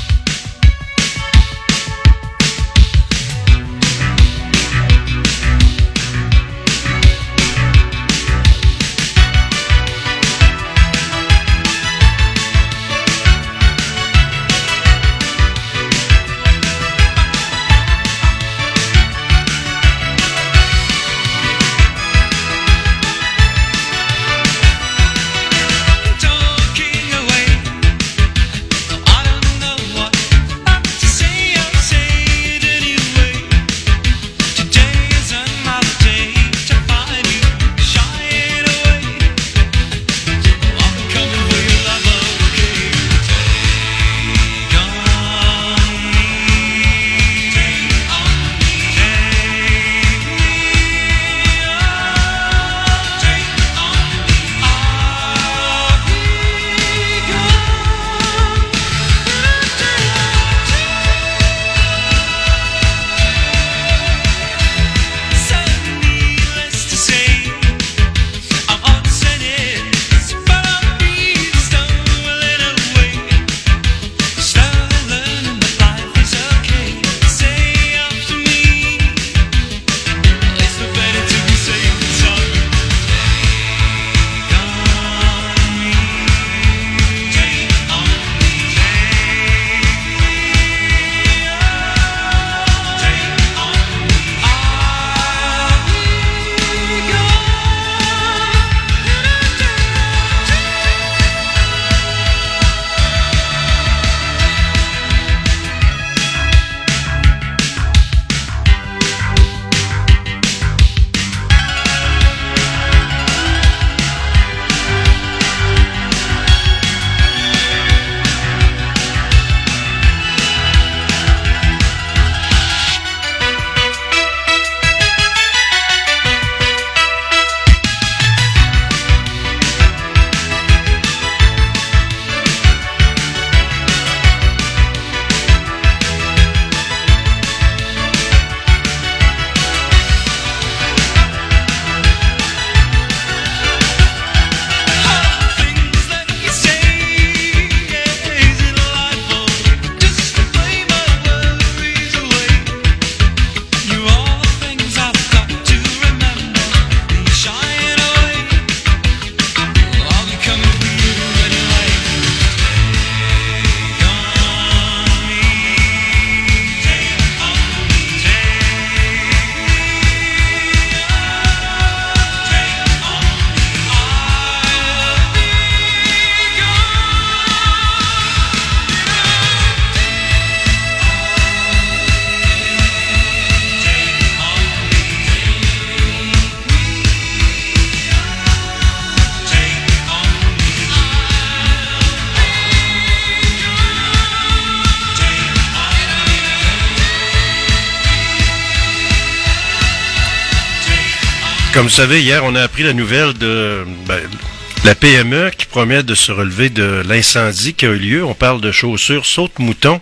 Comme vous savez, hier, on a appris la nouvelle de ben, la P M E qui promet de se relever de l'incendie qui a eu lieu. On parle de chaussures Saute-Mouton,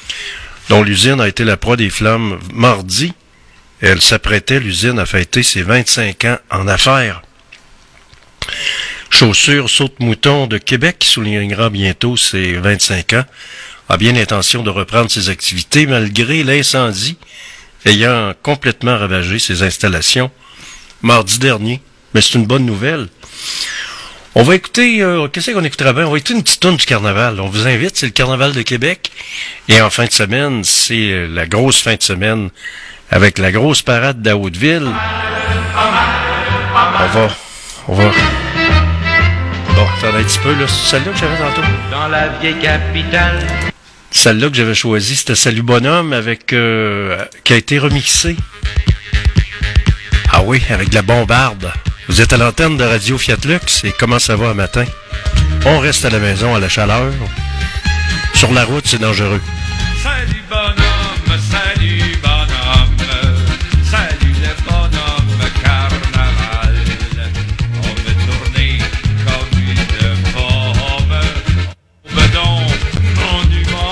dont l'usine a été la proie des flammes mardi. Et elle s'apprêtait, l'usine, à fêter ses vingt-cinq ans en affaires. Chaussures Saute-Mouton de Québec, qui soulignera bientôt ses vingt-cinq ans, a bien l'intention de reprendre ses activités malgré l'incendie ayant complètement ravagé ses installations mardi dernier. Mais c'est une bonne nouvelle. On va écouter, euh, qu'est-ce qu'on écoutera bien? On va écouter une petite tourne du carnaval. On vous invite, c'est le carnaval de Québec. Et en fin de semaine, c'est la grosse fin de semaine avec la grosse parade d'à Hauteville. On va, on va... Bon, attendez un petit peu, là. C'est celle-là que j'avais tantôt. Dans la vieille capitale. Celle-là que j'avais choisie, c'était Salut Bonhomme avec, euh, qui a été remixée. Ah oui, avec de la bombarde. Vous êtes à l'antenne de Radio Fiat Lux et comment ça va un matin? On reste à la maison à la chaleur. Sur la route, c'est dangereux. Salut bonhomme, salut bonhomme, salut le bonhomme carnaval. On veut tourner comme une pomme. On veut donc mon humour.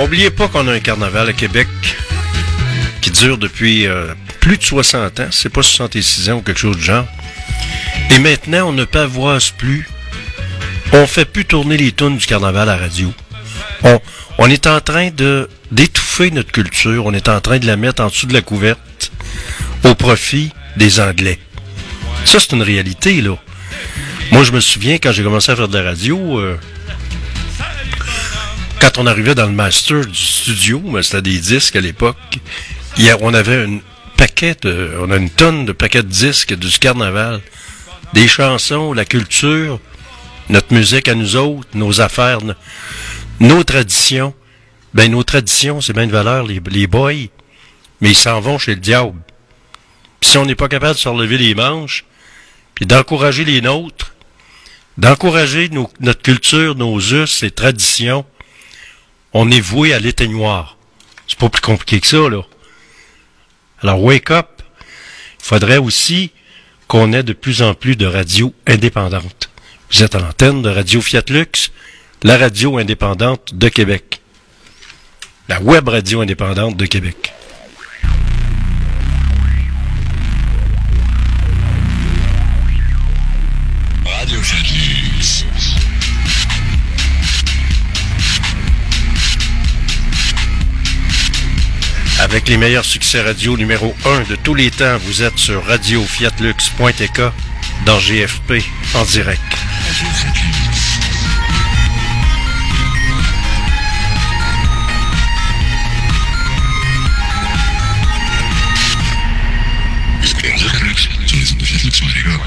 Oubliez pas qu'on a un carnaval à Québec qui dure depuis euh, plus de soixante ans, c'est pas soixante-six ans ou quelque chose du genre. Et maintenant, on ne pavoise plus. On fait plus tourner les tunes du carnaval à la radio. On, on est en train de d'étouffer notre culture, on est en train de la mettre en dessous de la couverte au profit des Anglais. Ça, c'est une réalité, là. Moi, je me souviens, quand j'ai commencé à faire de la radio, euh, quand on arrivait dans le master du studio, ben, c'était des disques à l'époque, il y a, on avait une paquet de, on a une tonne de paquets de disques du carnaval, des chansons, la culture, notre musique à nous autres, nos affaires, nos traditions. Ben, nos traditions, c'est bien de valeur, les, les boys, mais ils s'en vont chez le diable. Puis si on n'est pas capable de se relever les manches, puis d'encourager les nôtres, d'encourager nos, notre culture, nos us, les traditions, on est voué à l'éteignoir. C'est pas plus compliqué que ça, là. Alors, wake up. Il faudrait aussi qu'on ait de plus en plus de radios indépendantes. Vous êtes à l'antenne de Radio Fiat Lux, la radio indépendante de Québec. La web radio indépendante de Québec. Radio Fiat Lux. Avec les meilleurs succès radio numéro un de tous les temps, vous êtes sur radio fiat lux point t k dans G F P en direct. Radio Fiat Lux. Sur les ondes de Fiat Lux sur les gars.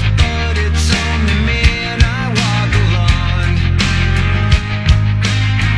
Don't know where it goes, but it's only me and I walk alone.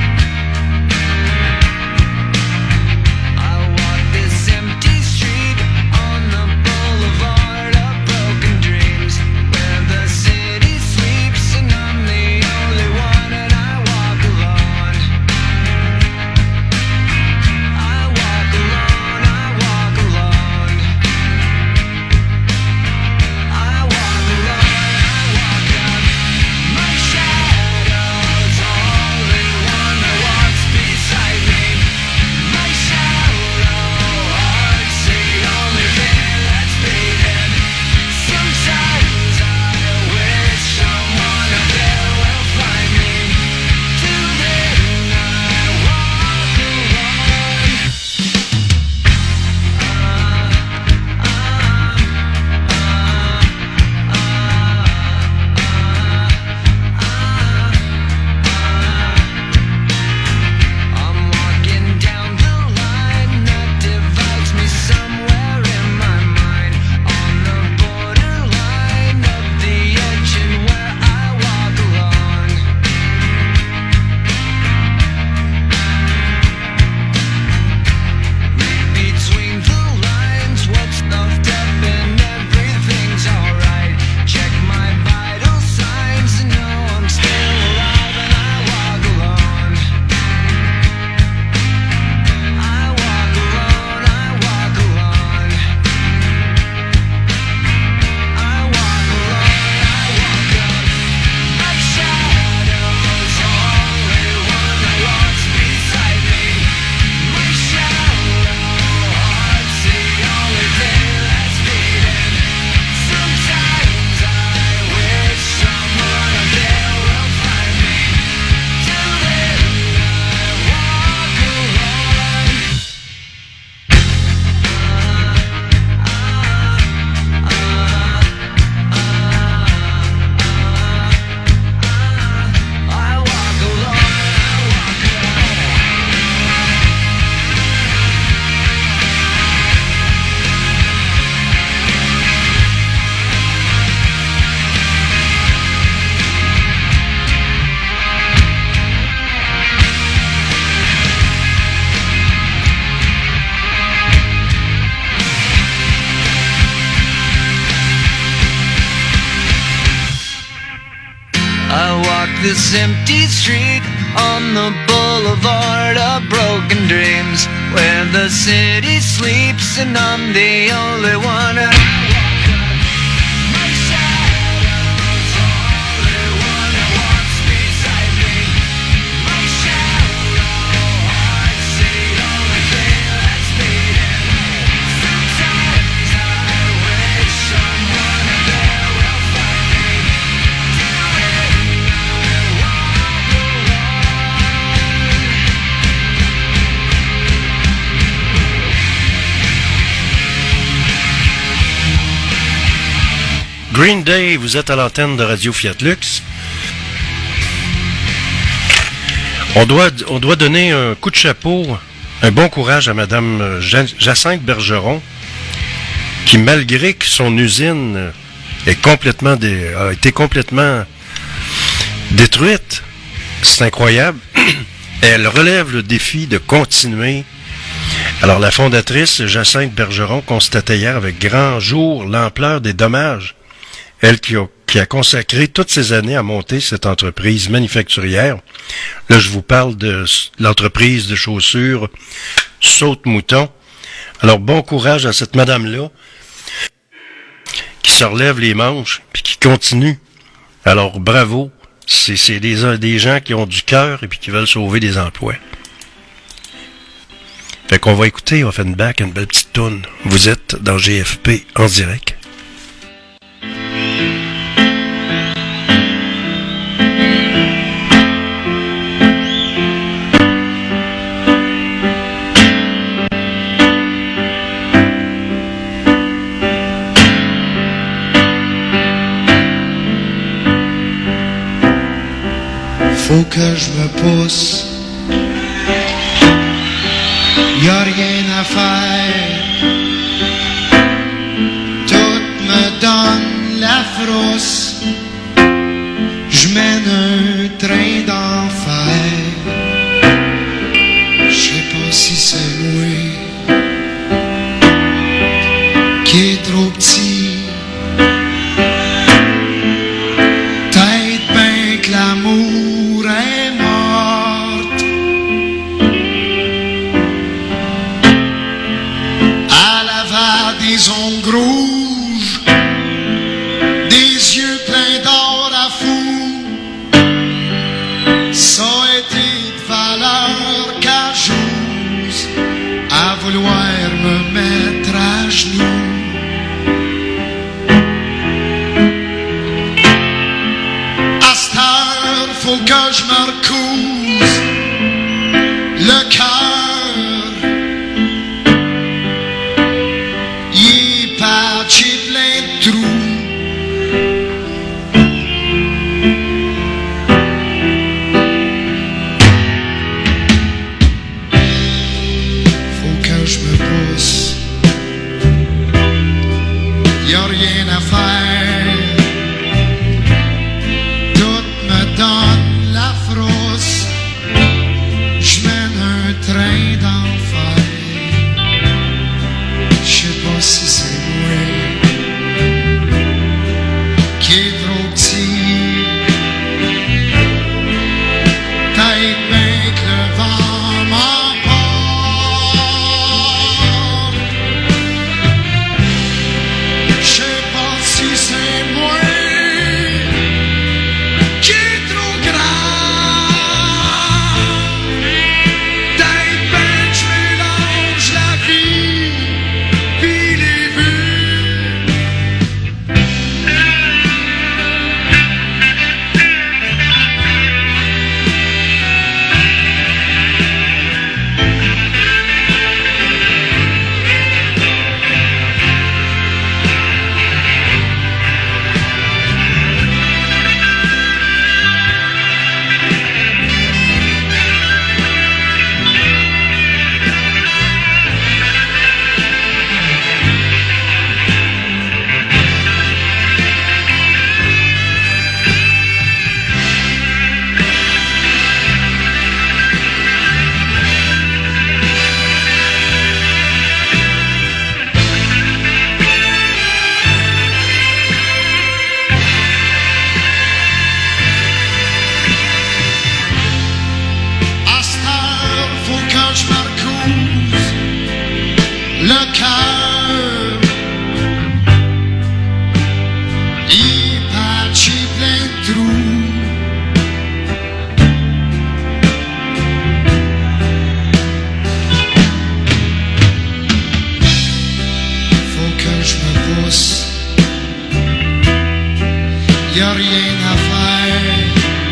this empty street on the boulevard of broken dreams, where the city sleeps and I'm the only one. Green Day, vous êtes à l'antenne de Radio Fiat Lux. On doit, on doit donner un coup de chapeau, un bon courage à Mme Jacinthe Bergeron, qui, malgré que son usine est complètement dé, a été complètement détruite, c'est incroyable, elle relève le défi de continuer. Alors, la fondatrice Jacinthe Bergeron constatait hier avec grand jour l'ampleur des dommages. Elle qui a, qui a consacré toutes ces années à monter cette entreprise manufacturière. Là, je vous parle de l'entreprise de chaussures Saute-Mouton. Alors, bon courage à cette madame-là qui se relève les manches puis qui continue. Alors, bravo. C'est, c'est des, des gens qui ont du cœur et puis qui veulent sauver des emplois. Fait qu'on va écouter Offenbach, une belle petite toune. Vous êtes dans G F P en direct. Faut que je me pousse, y'a rien à faire, tout me donne la frousse, je mène un train d'enfer, je sais pas si c'est moi qui est trop petit, peut-être ben que l'amour est morte. Elle avait des ongles rouges, des yeux pleins d'or à fou. Ça a été de valeur qu'à j'ose à vouloir me mettre à genoux. À cette heure, faut que je me recouse le cœur. Il est patché plein de trous. Faut que je me pousse, y'a rien à faire, tout me donne la frousse, je mène un a rien à faire.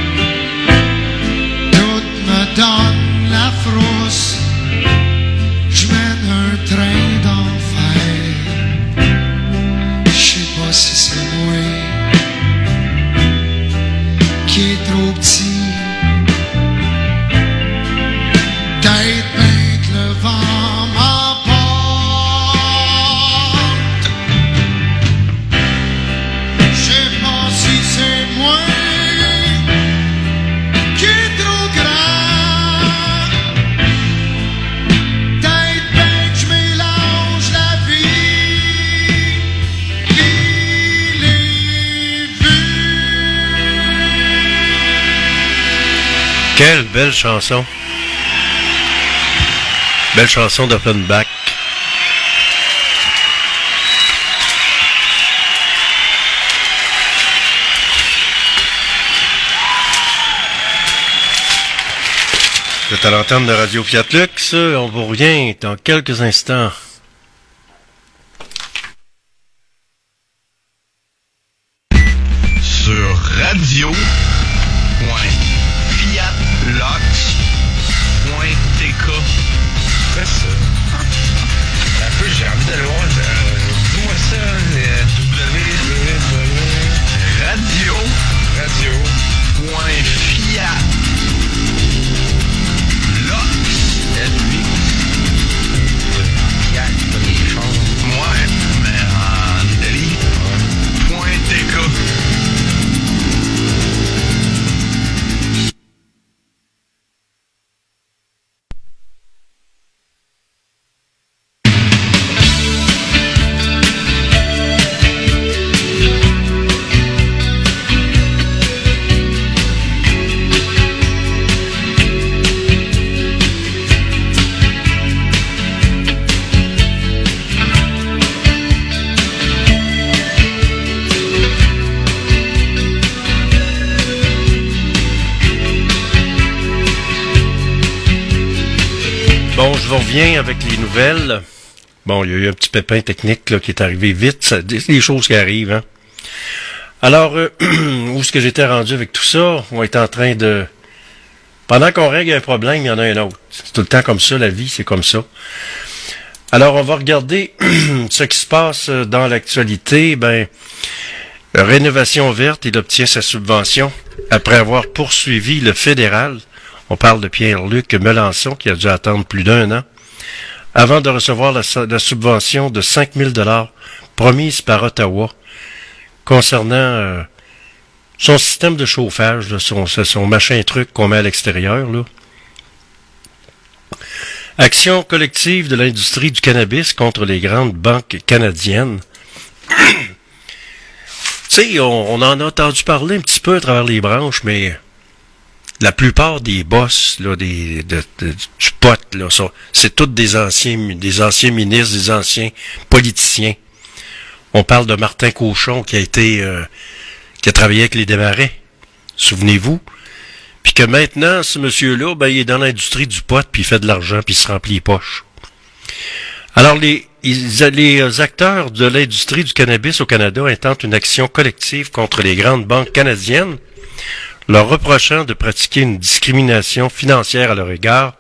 Tout me donne la frousse, je mène un train d'enfer. Je sais pas si c'est moi qui est trop petit. Peut-être bien que le vent m'emporte. Je sais pas si c'est moi qui est trop grand. Peut-être bien que je mélange la vie et les vues. Quelle belle chanson. Belle chanson d'Offenbach. Vous êtes à l'antenne de Radio Fiat Lux. On vous revient dans quelques instants. Sur radio point fiat lux point t k. Fais ça. Un peu, j'ai envie d'aller voir. euh, Dis-moi ça. euh, W. Radio. Radio. Point fiat. Lux. L-U. Fiat, t'as des choses. Ouais, mais en Italie. Point T K. Bon, je vous reviens avec les nouvelles. Bon, il y a eu un petit pépin technique là, qui est arrivé vite. Ça, des, des choses qui arrivent, hein. Alors, euh, où est-ce que j'étais rendu avec tout ça? On est en train de... Pendant qu'on règle un problème, il y en a un autre. C'est tout le temps comme ça, la vie, c'est comme ça. Alors, on va regarder ce qui se passe dans l'actualité. Ben, Rénovation Verte, il obtient sa subvention après avoir poursuivi le fédéral. On parle de Pierre-Luc Melançon, qui a dû attendre plus d'un an, avant de recevoir la, la subvention de cinq mille dollars promise par Ottawa concernant euh, son système de chauffage, là, son, son machin truc qu'on met à l'extérieur. Là. Action collective de l'industrie du cannabis contre les grandes banques canadiennes. Tu sais, on, on en a entendu parler un petit peu à travers les branches, mais... La plupart des boss là, des, de, de, du pot, là, sont, c'est tous des anciens, des anciens ministres, des anciens politiciens. On parle de Martin Cochon qui a été, euh, qui a travaillé avec les Desmarais. Souvenez-vous. Puis que maintenant, ce monsieur-là, ben, il est dans l'industrie du pot, puis il fait de l'argent, puis il se remplit les poches. Alors, les, ils, les acteurs de l'industrie du cannabis au Canada intentent une action collective contre les grandes banques canadiennes, leur reprochant de pratiquer une discrimination financière à leur égard,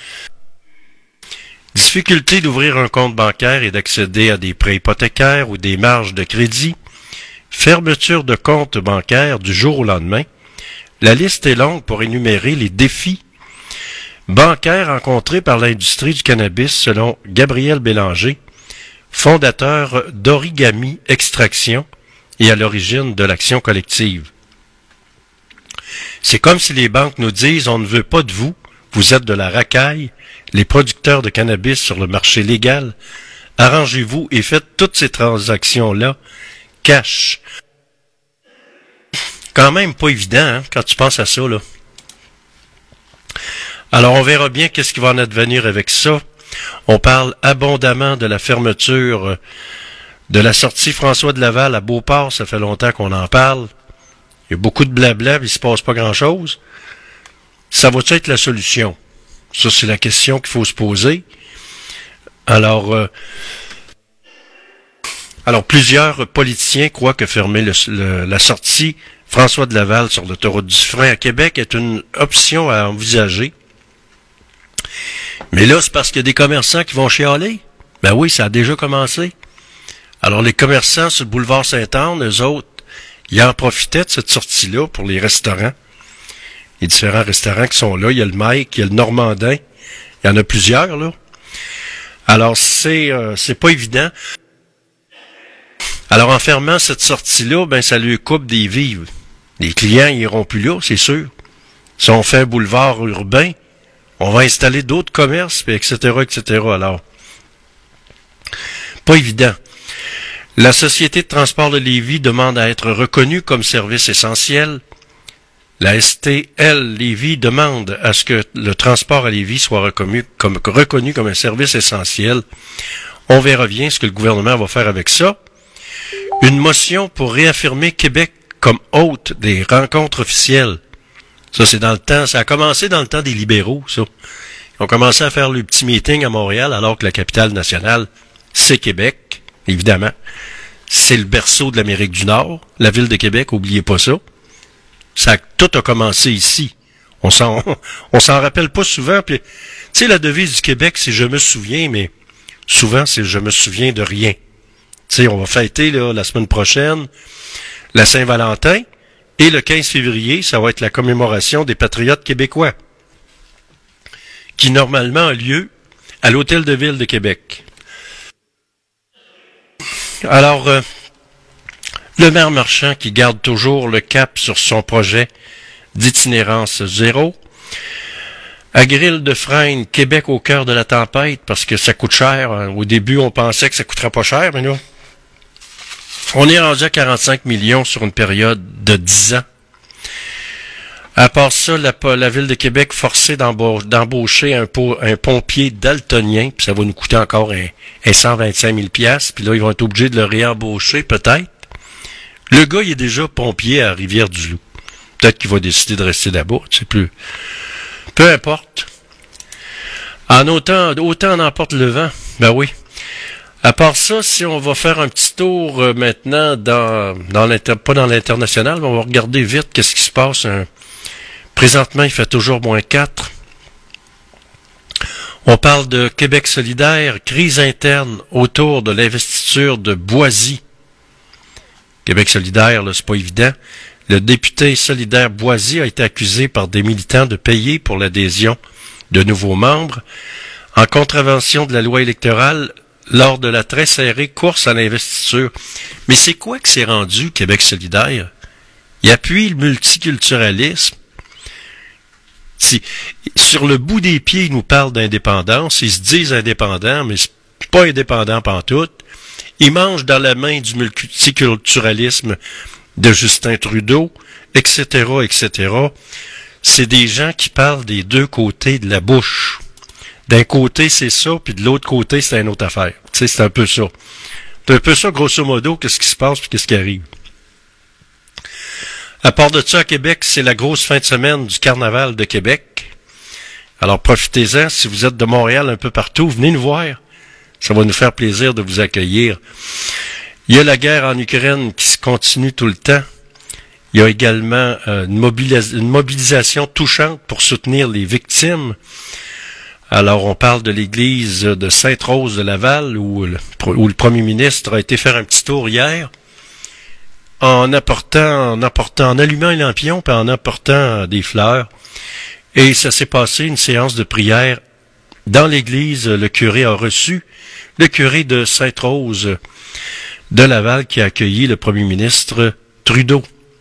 difficulté d'ouvrir un compte bancaire et d'accéder à des prêts hypothécaires ou des marges de crédit, fermeture de comptes bancaires du jour au lendemain. La liste est longue pour énumérer les défis bancaires rencontrés par l'industrie du cannabis selon Gabriel Bélanger, fondateur d'Origami Extraction et à l'origine de l'action collective. C'est comme si les banques nous disent « On ne veut pas de vous, vous êtes de la racaille, les producteurs de cannabis sur le marché légal, arrangez-vous et faites toutes ces transactions-là cash. » Quand même pas évident, hein, quand tu penses à ça, là. Alors, on verra bien qu'est-ce qui va en advenir avec ça. On parle abondamment de la fermeture de la sortie François de Laval à Beauport. Ça fait longtemps qu'on en parle. Il y a beaucoup de blabla, mais il se passe pas grand-chose. Ça va-tu être la solution? Ça, c'est la question qu'il faut se poser. Alors, euh, alors plusieurs politiciens croient que fermer le, le, la sortie François de Laval sur l'autoroute du frein à Québec est une option à envisager. Mais là, c'est parce qu'il y a des commerçants qui vont chialer. Ben oui, ça a déjà commencé. Alors, les commerçants sur le boulevard Sainte-Anne, eux autres, ils en profitaient de cette sortie-là pour les restaurants. Les différents restaurants qui sont là. Il y a le Mike, il y a le Normandin. Il y en a plusieurs, là. Alors, c'est euh, c'est pas évident. Alors, en fermant cette sortie-là, ben ça lui coupe des vives. Les clients ils iront plus là, c'est sûr. Si on fait un boulevard urbain, on va installer d'autres commerces, puis et cetera, et cetera. Alors, pas évident. La Société de transport de Lévis demande à être reconnue comme service essentiel. La S T L Lévis demande à ce que le transport à Lévis soit reconnu comme, reconnu comme un service essentiel. On verra bien ce que le gouvernement va faire avec ça. Une motion pour réaffirmer Québec comme hôte des rencontres officielles. Ça, c'est dans le temps, ça a commencé dans le temps des libéraux, ça. Ils ont commencé à faire le petit meeting à Montréal, alors que la capitale nationale, c'est Québec, évidemment. C'est le berceau de l'Amérique du Nord, la ville de Québec, oubliez pas ça. Ça, tout a commencé ici. On s'en, on s'en rappelle pas souvent, puis, tu sais, la devise du Québec, c'est « je me souviens », mais souvent, c'est « je me souviens de rien ». Tu sais, on va fêter, là, la semaine prochaine, la Saint-Valentin, et le quinze février, ça va être la commémoration des Patriotes québécois, qui normalement a lieu à l'Hôtel de Ville de Québec. Alors, euh, le maire Marchand qui garde toujours le cap sur son projet d'itinérance zéro. À Grille de Fresnes, Québec au cœur de la tempête, parce que ça coûte cher. Au début, on pensait que ça coûterait pas cher, mais là, on est rendu à quarante-cinq millions sur une période de dix ans. À part ça, la, la Ville de Québec forcée d'embaucher un, un pompier daltonien, puis ça va nous coûter encore un, un cent vingt-cinq mille piastres, puis là, ils vont être obligés de le réembaucher, peut-être. Le gars, il est déjà pompier à Rivière-du-Loup. Peut-être qu'il va décider de rester là-bas, tu sais plus. Peu importe. En autant, autant en emporte le vent. Ben oui. À part ça, si on va faire un petit tour euh, maintenant dans, dans l'inter, pas dans l'international, mais on va regarder vite qu'est-ce qui se passe. Hein. Présentement, il fait toujours moins quatre. On parle de Québec solidaire, crise interne autour de l'investiture de Boisy. Québec solidaire, là, c'est pas évident. Le député solidaire Boisy a été accusé par des militants de payer pour l'adhésion de nouveaux membres en contravention de la loi électorale lors de la très serrée course à l'investiture. Mais c'est quoi que c'est rendu, Québec solidaire? Il appuie le multiculturalisme. Si, sur le bout des pieds, ils nous parlent d'indépendance. Ils se disent indépendants, mais c'est pas indépendant pantoute. Ils mangent dans la main du multiculturalisme de Justin Trudeau, et cetera, et cetera. C'est des gens qui parlent des deux côtés de la bouche. D'un côté, c'est ça, puis de l'autre côté, c'est une autre affaire. Tu sais, c'est un peu ça. C'est un peu ça, grosso modo, qu'est-ce qui se passe puis qu'est-ce qui arrive. À part de ça, à Québec, c'est la grosse fin de semaine du Carnaval de Québec. Alors, profitez-en. Si vous êtes de Montréal un peu partout, venez nous voir. Ça va nous faire plaisir de vous accueillir. Il y a la guerre en Ukraine qui se continue tout le temps. Il y a également euh, une, mobilis- une mobilisation touchante pour soutenir les victimes. Alors, on parle de l'église de Sainte-Rose de Laval, où le, où le premier ministre a été faire un petit tour hier, en apportant, en apportant, en allumant un lampion, puis en apportant des fleurs. Et ça s'est passé une séance de prière dans l'église. Le curé a reçu le curé de Sainte-Rose de Laval qui a accueilli le premier ministre Trudeau.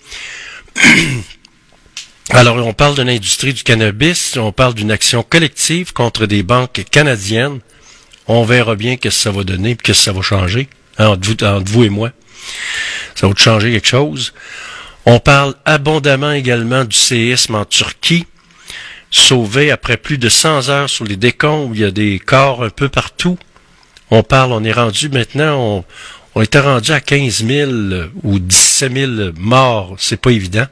Alors, on parle de l'industrie du cannabis, on parle d'une action collective contre des banques canadiennes. On verra bien qu'est-ce que ça va donner et qu'est-ce que ça va changer, hein, entre, vous, entre vous et moi. Ça va changer quelque chose. On parle abondamment également du séisme en Turquie, sauvé après plus de cent heures sur les décombres. Il y a des corps un peu partout. On parle, on est rendu maintenant, on, on était rendu à quinze mille ou dix-sept mille morts. C'est pas évident.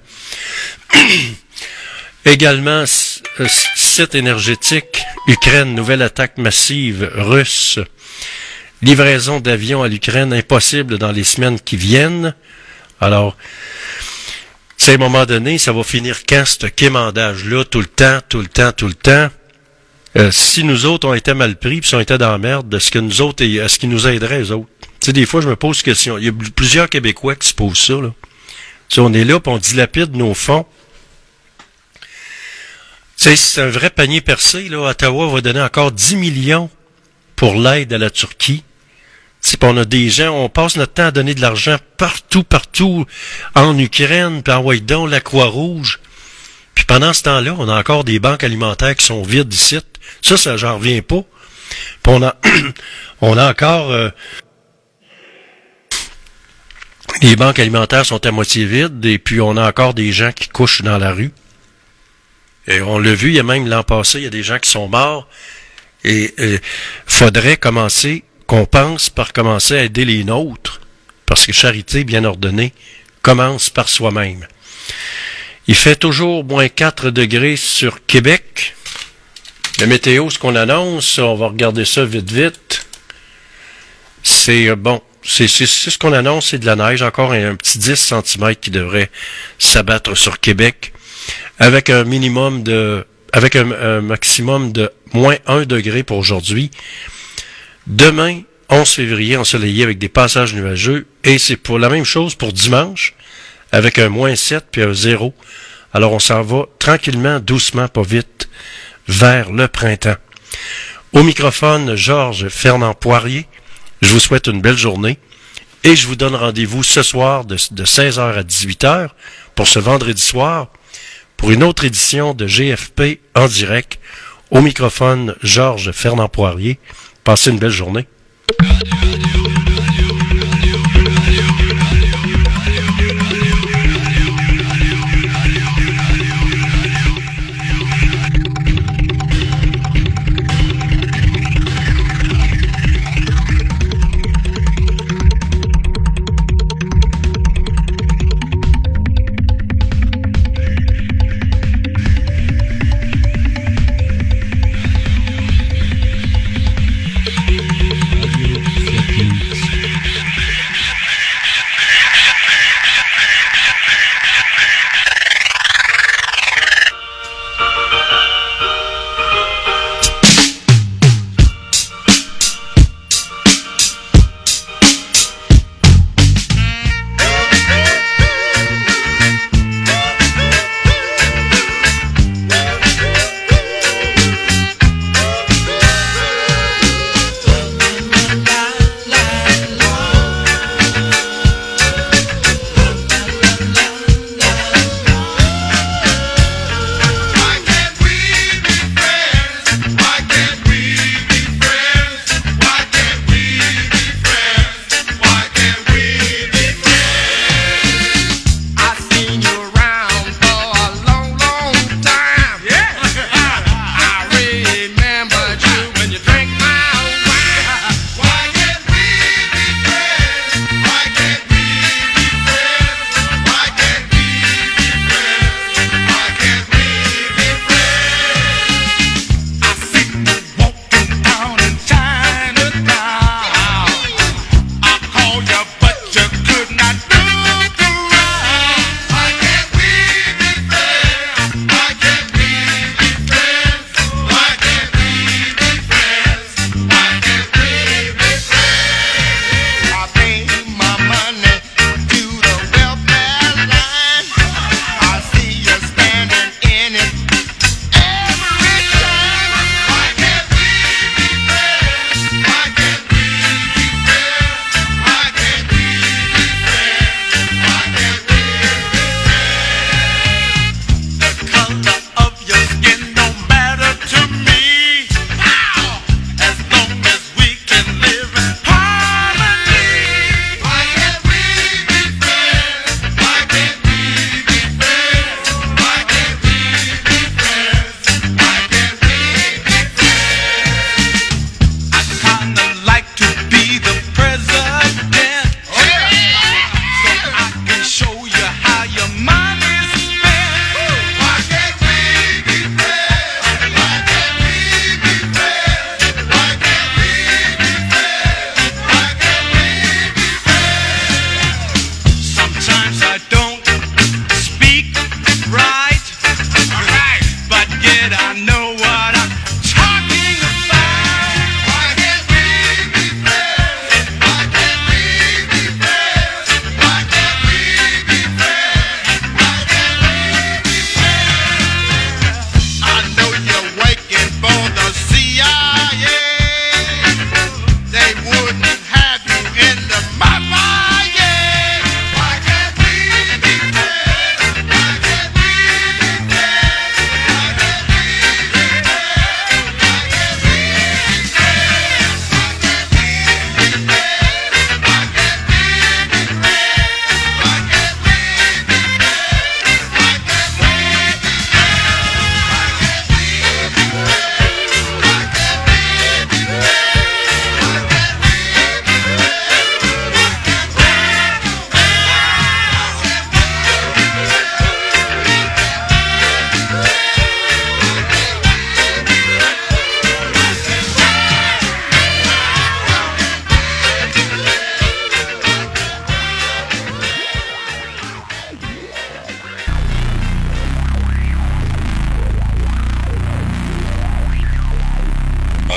Également, site énergétique, Ukraine, nouvelle attaque massive russe. Livraison d'avions à l'Ukraine impossible dans les semaines qui viennent. Alors, Tu sais, à un moment donné, ça va finir quand, ce quémandage-là, tout le temps, tout le temps, tout le temps. Euh, si nous autres, on était mal pris, puis si on était dans la merde, est-ce que nous autres, est-ce qu'ils nous aideraient, eux autres? Tu sais, des fois, je me pose question. Il y a plusieurs Québécois qui se posent ça, là. Tu sais, on est là, puis on dilapide nos fonds. Tu sais, c'est un vrai panier percé, là. Ottawa va donner encore dix millions pour l'aide à la Turquie. Tu sais, puis on a des gens, on passe notre temps à donner de l'argent partout, partout, en Ukraine, puis en Haïti, la Croix-Rouge. Puis pendant ce temps-là, on a encore des banques alimentaires qui sont vides d'ici. Ça, ça, j'en reviens pas. Puis on a, on a encore... Euh, les banques alimentaires sont à moitié vides, et puis on a encore des gens qui couchent dans la rue. Et on l'a vu, il y a même l'an passé, il y a des gens qui sont morts. Et il faudrait commencer, qu'on pense par commencer à aider les nôtres, parce que charité bien ordonnée commence par soi-même. Il fait toujours moins quatre degrés sur Québec. La météo, ce qu'on annonce, on va regarder ça vite vite. C'est euh, bon, c'est, c'est, c'est ce qu'on annonce, c'est de la neige, encore un, un petit dix centimètres qui devrait s'abattre sur Québec, avec un minimum de, avec un, un maximum de moins un degré pour aujourd'hui. Demain, onze février, ensoleillé avec des passages nuageux, et c'est pour la même chose pour dimanche, avec un moins sept puis un zéro. Alors on s'en va tranquillement, doucement, pas vite, vers le printemps. Au microphone, Georges Fernand Poirier. Je vous souhaite une belle journée et je vous donne rendez-vous ce soir de, de seize heures à dix-huit heures pour ce vendredi soir pour une autre édition de G F P en direct. Au microphone, Georges Fernand Poirier. Passez une belle journée. Radio Fiat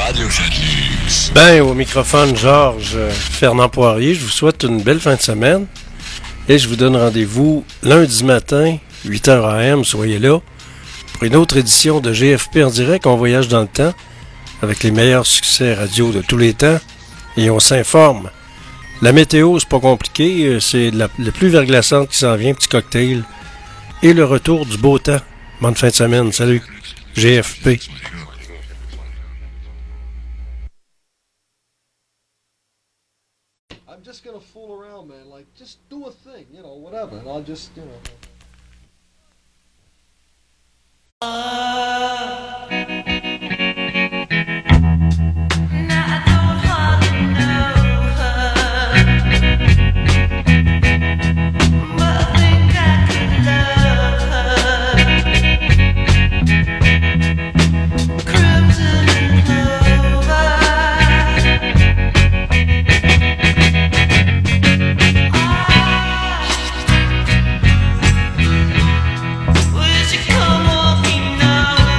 Radio Fiat. Ben, au microphone, Georges euh, Fernand Poirier, je vous souhaite une belle fin de semaine et je vous donne rendez-vous lundi matin, huit heures A M, soyez là, pour une autre édition de G F P en direct. On voyage dans le temps avec les meilleurs succès radio de tous les temps et on s'informe. La météo, c'est pas compliqué, c'est la, la pluie verglaçante qui s'en vient, petit cocktail, et le retour du beau temps. Bonne fin de semaine, salut, G F P. I'm just gonna fool around, man. Like, just do a thing, you know, whatever, and I'll just, you know. Come walking now.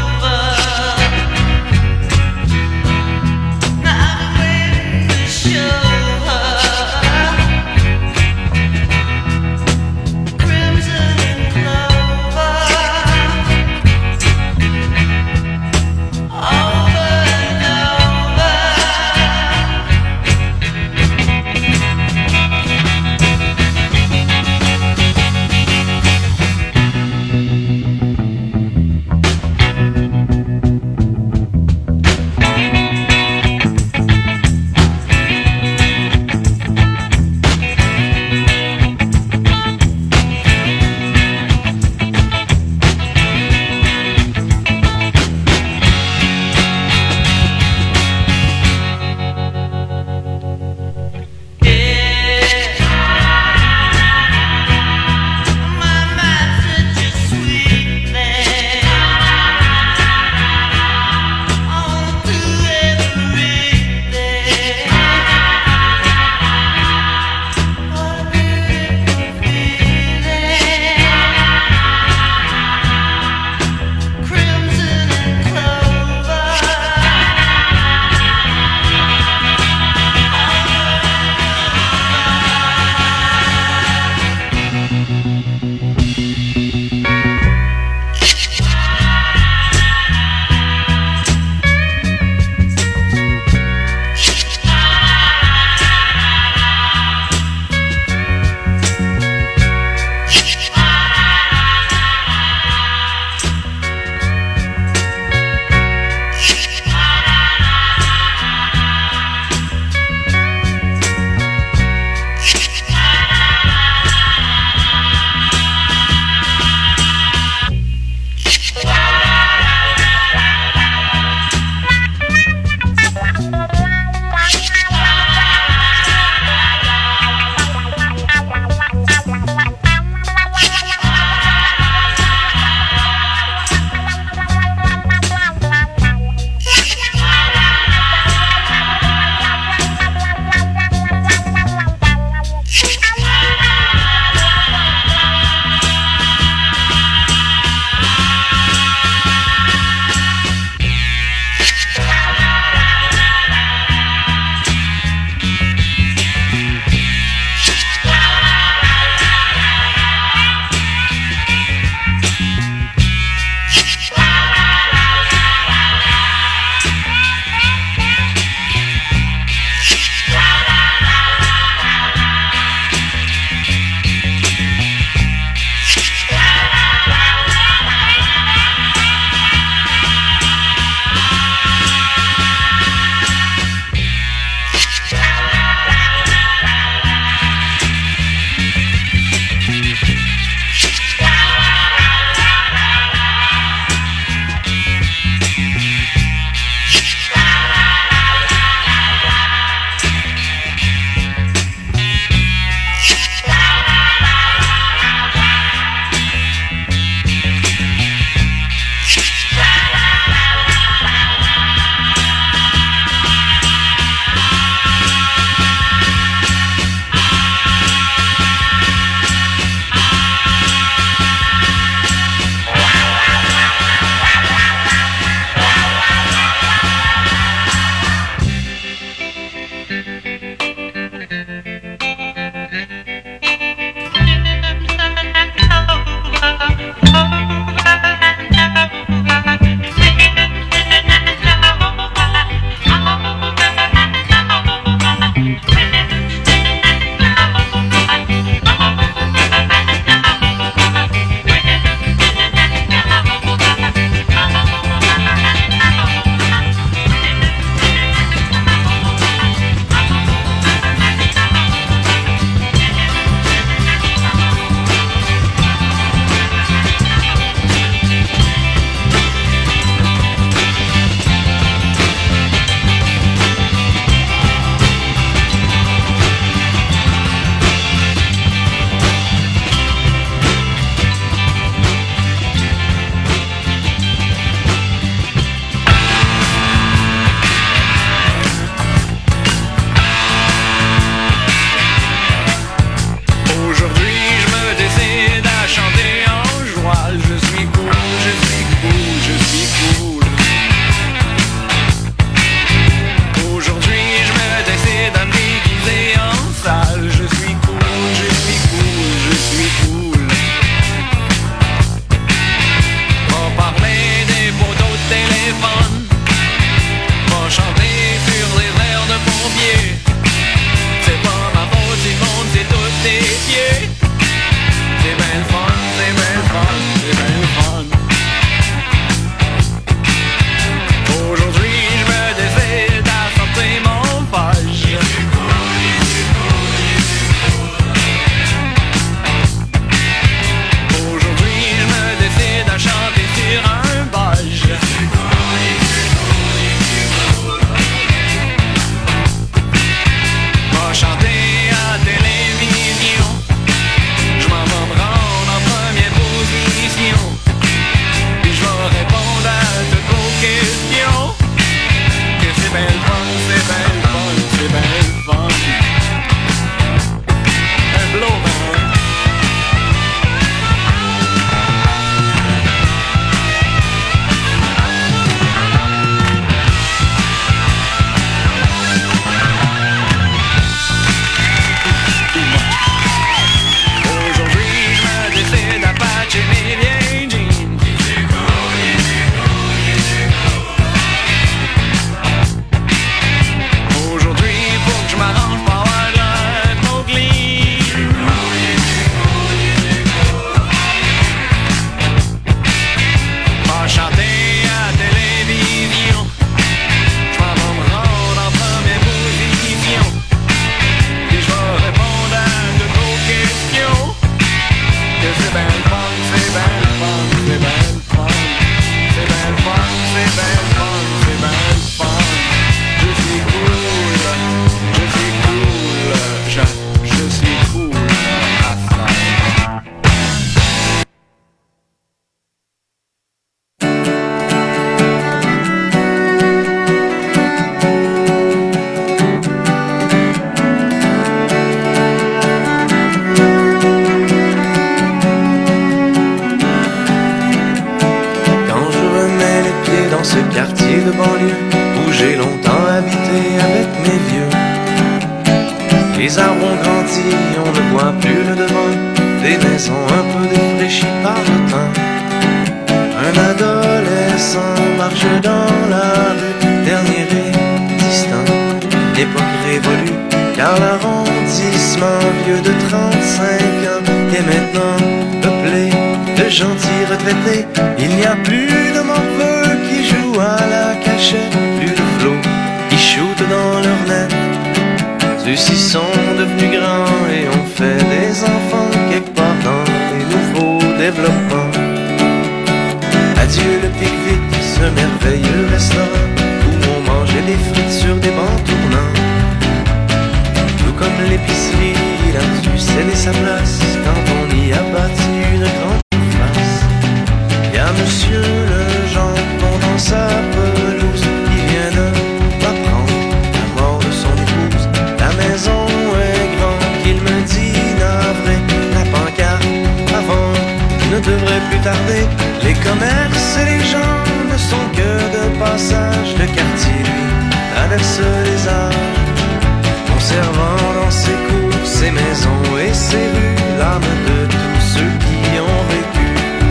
ce quartier de banlieue où j'ai longtemps habité avec mes vieux. Les arbres ont grandi, on ne voit plus le devant des maisons un peu défraîchies par le temps. Un adolescent marche dans la rue, dernier résistant, l'époque révolue, car l'arrondissement vieux de trente-cinq ans est maintenant peuplé de gentils retraités. Il n'y a plus de morveux qui jouent à la cachette, plus de flots qui shootent dans leur net. Ceux-ci sont devenus grands et ont fait des enfants quelque part dans les nouveaux développements. Adieu le pique-vite, ce merveilleux restaurant où on mangeait des frites sur des bancs tournants. Tout comme l'épicerie, il a dû céder sa place quand on y a bâti une grande face. Y a monsieur le jambon dans sa pelouse, il vient de m'apprendre la mort de son épouse. La maison est grande, qu'il me dit navré, la pancarte avant ne devrait plus tarder. Les commerces et les gens ne sont que de passage. Le quartier, lui, traverse les âges, conservant dans ses cours, ses maisons et ses rues l'âme de tous ceux qui ont vécu.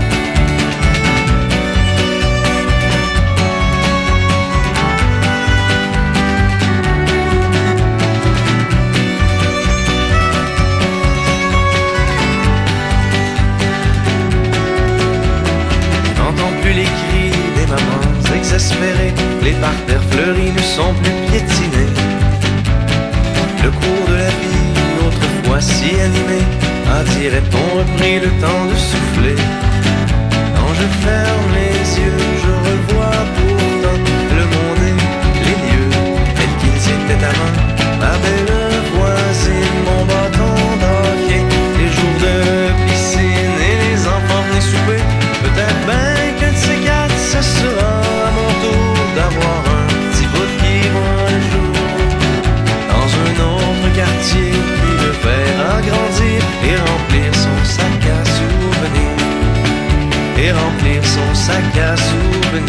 Les cris des mamans exaspérées, les parterres fleuris ne sont plus piétinés. Le cours de la vie, autrefois si animé, a, dirait-on, repris le temps de souffler. Quand je ferme les yeux, je revois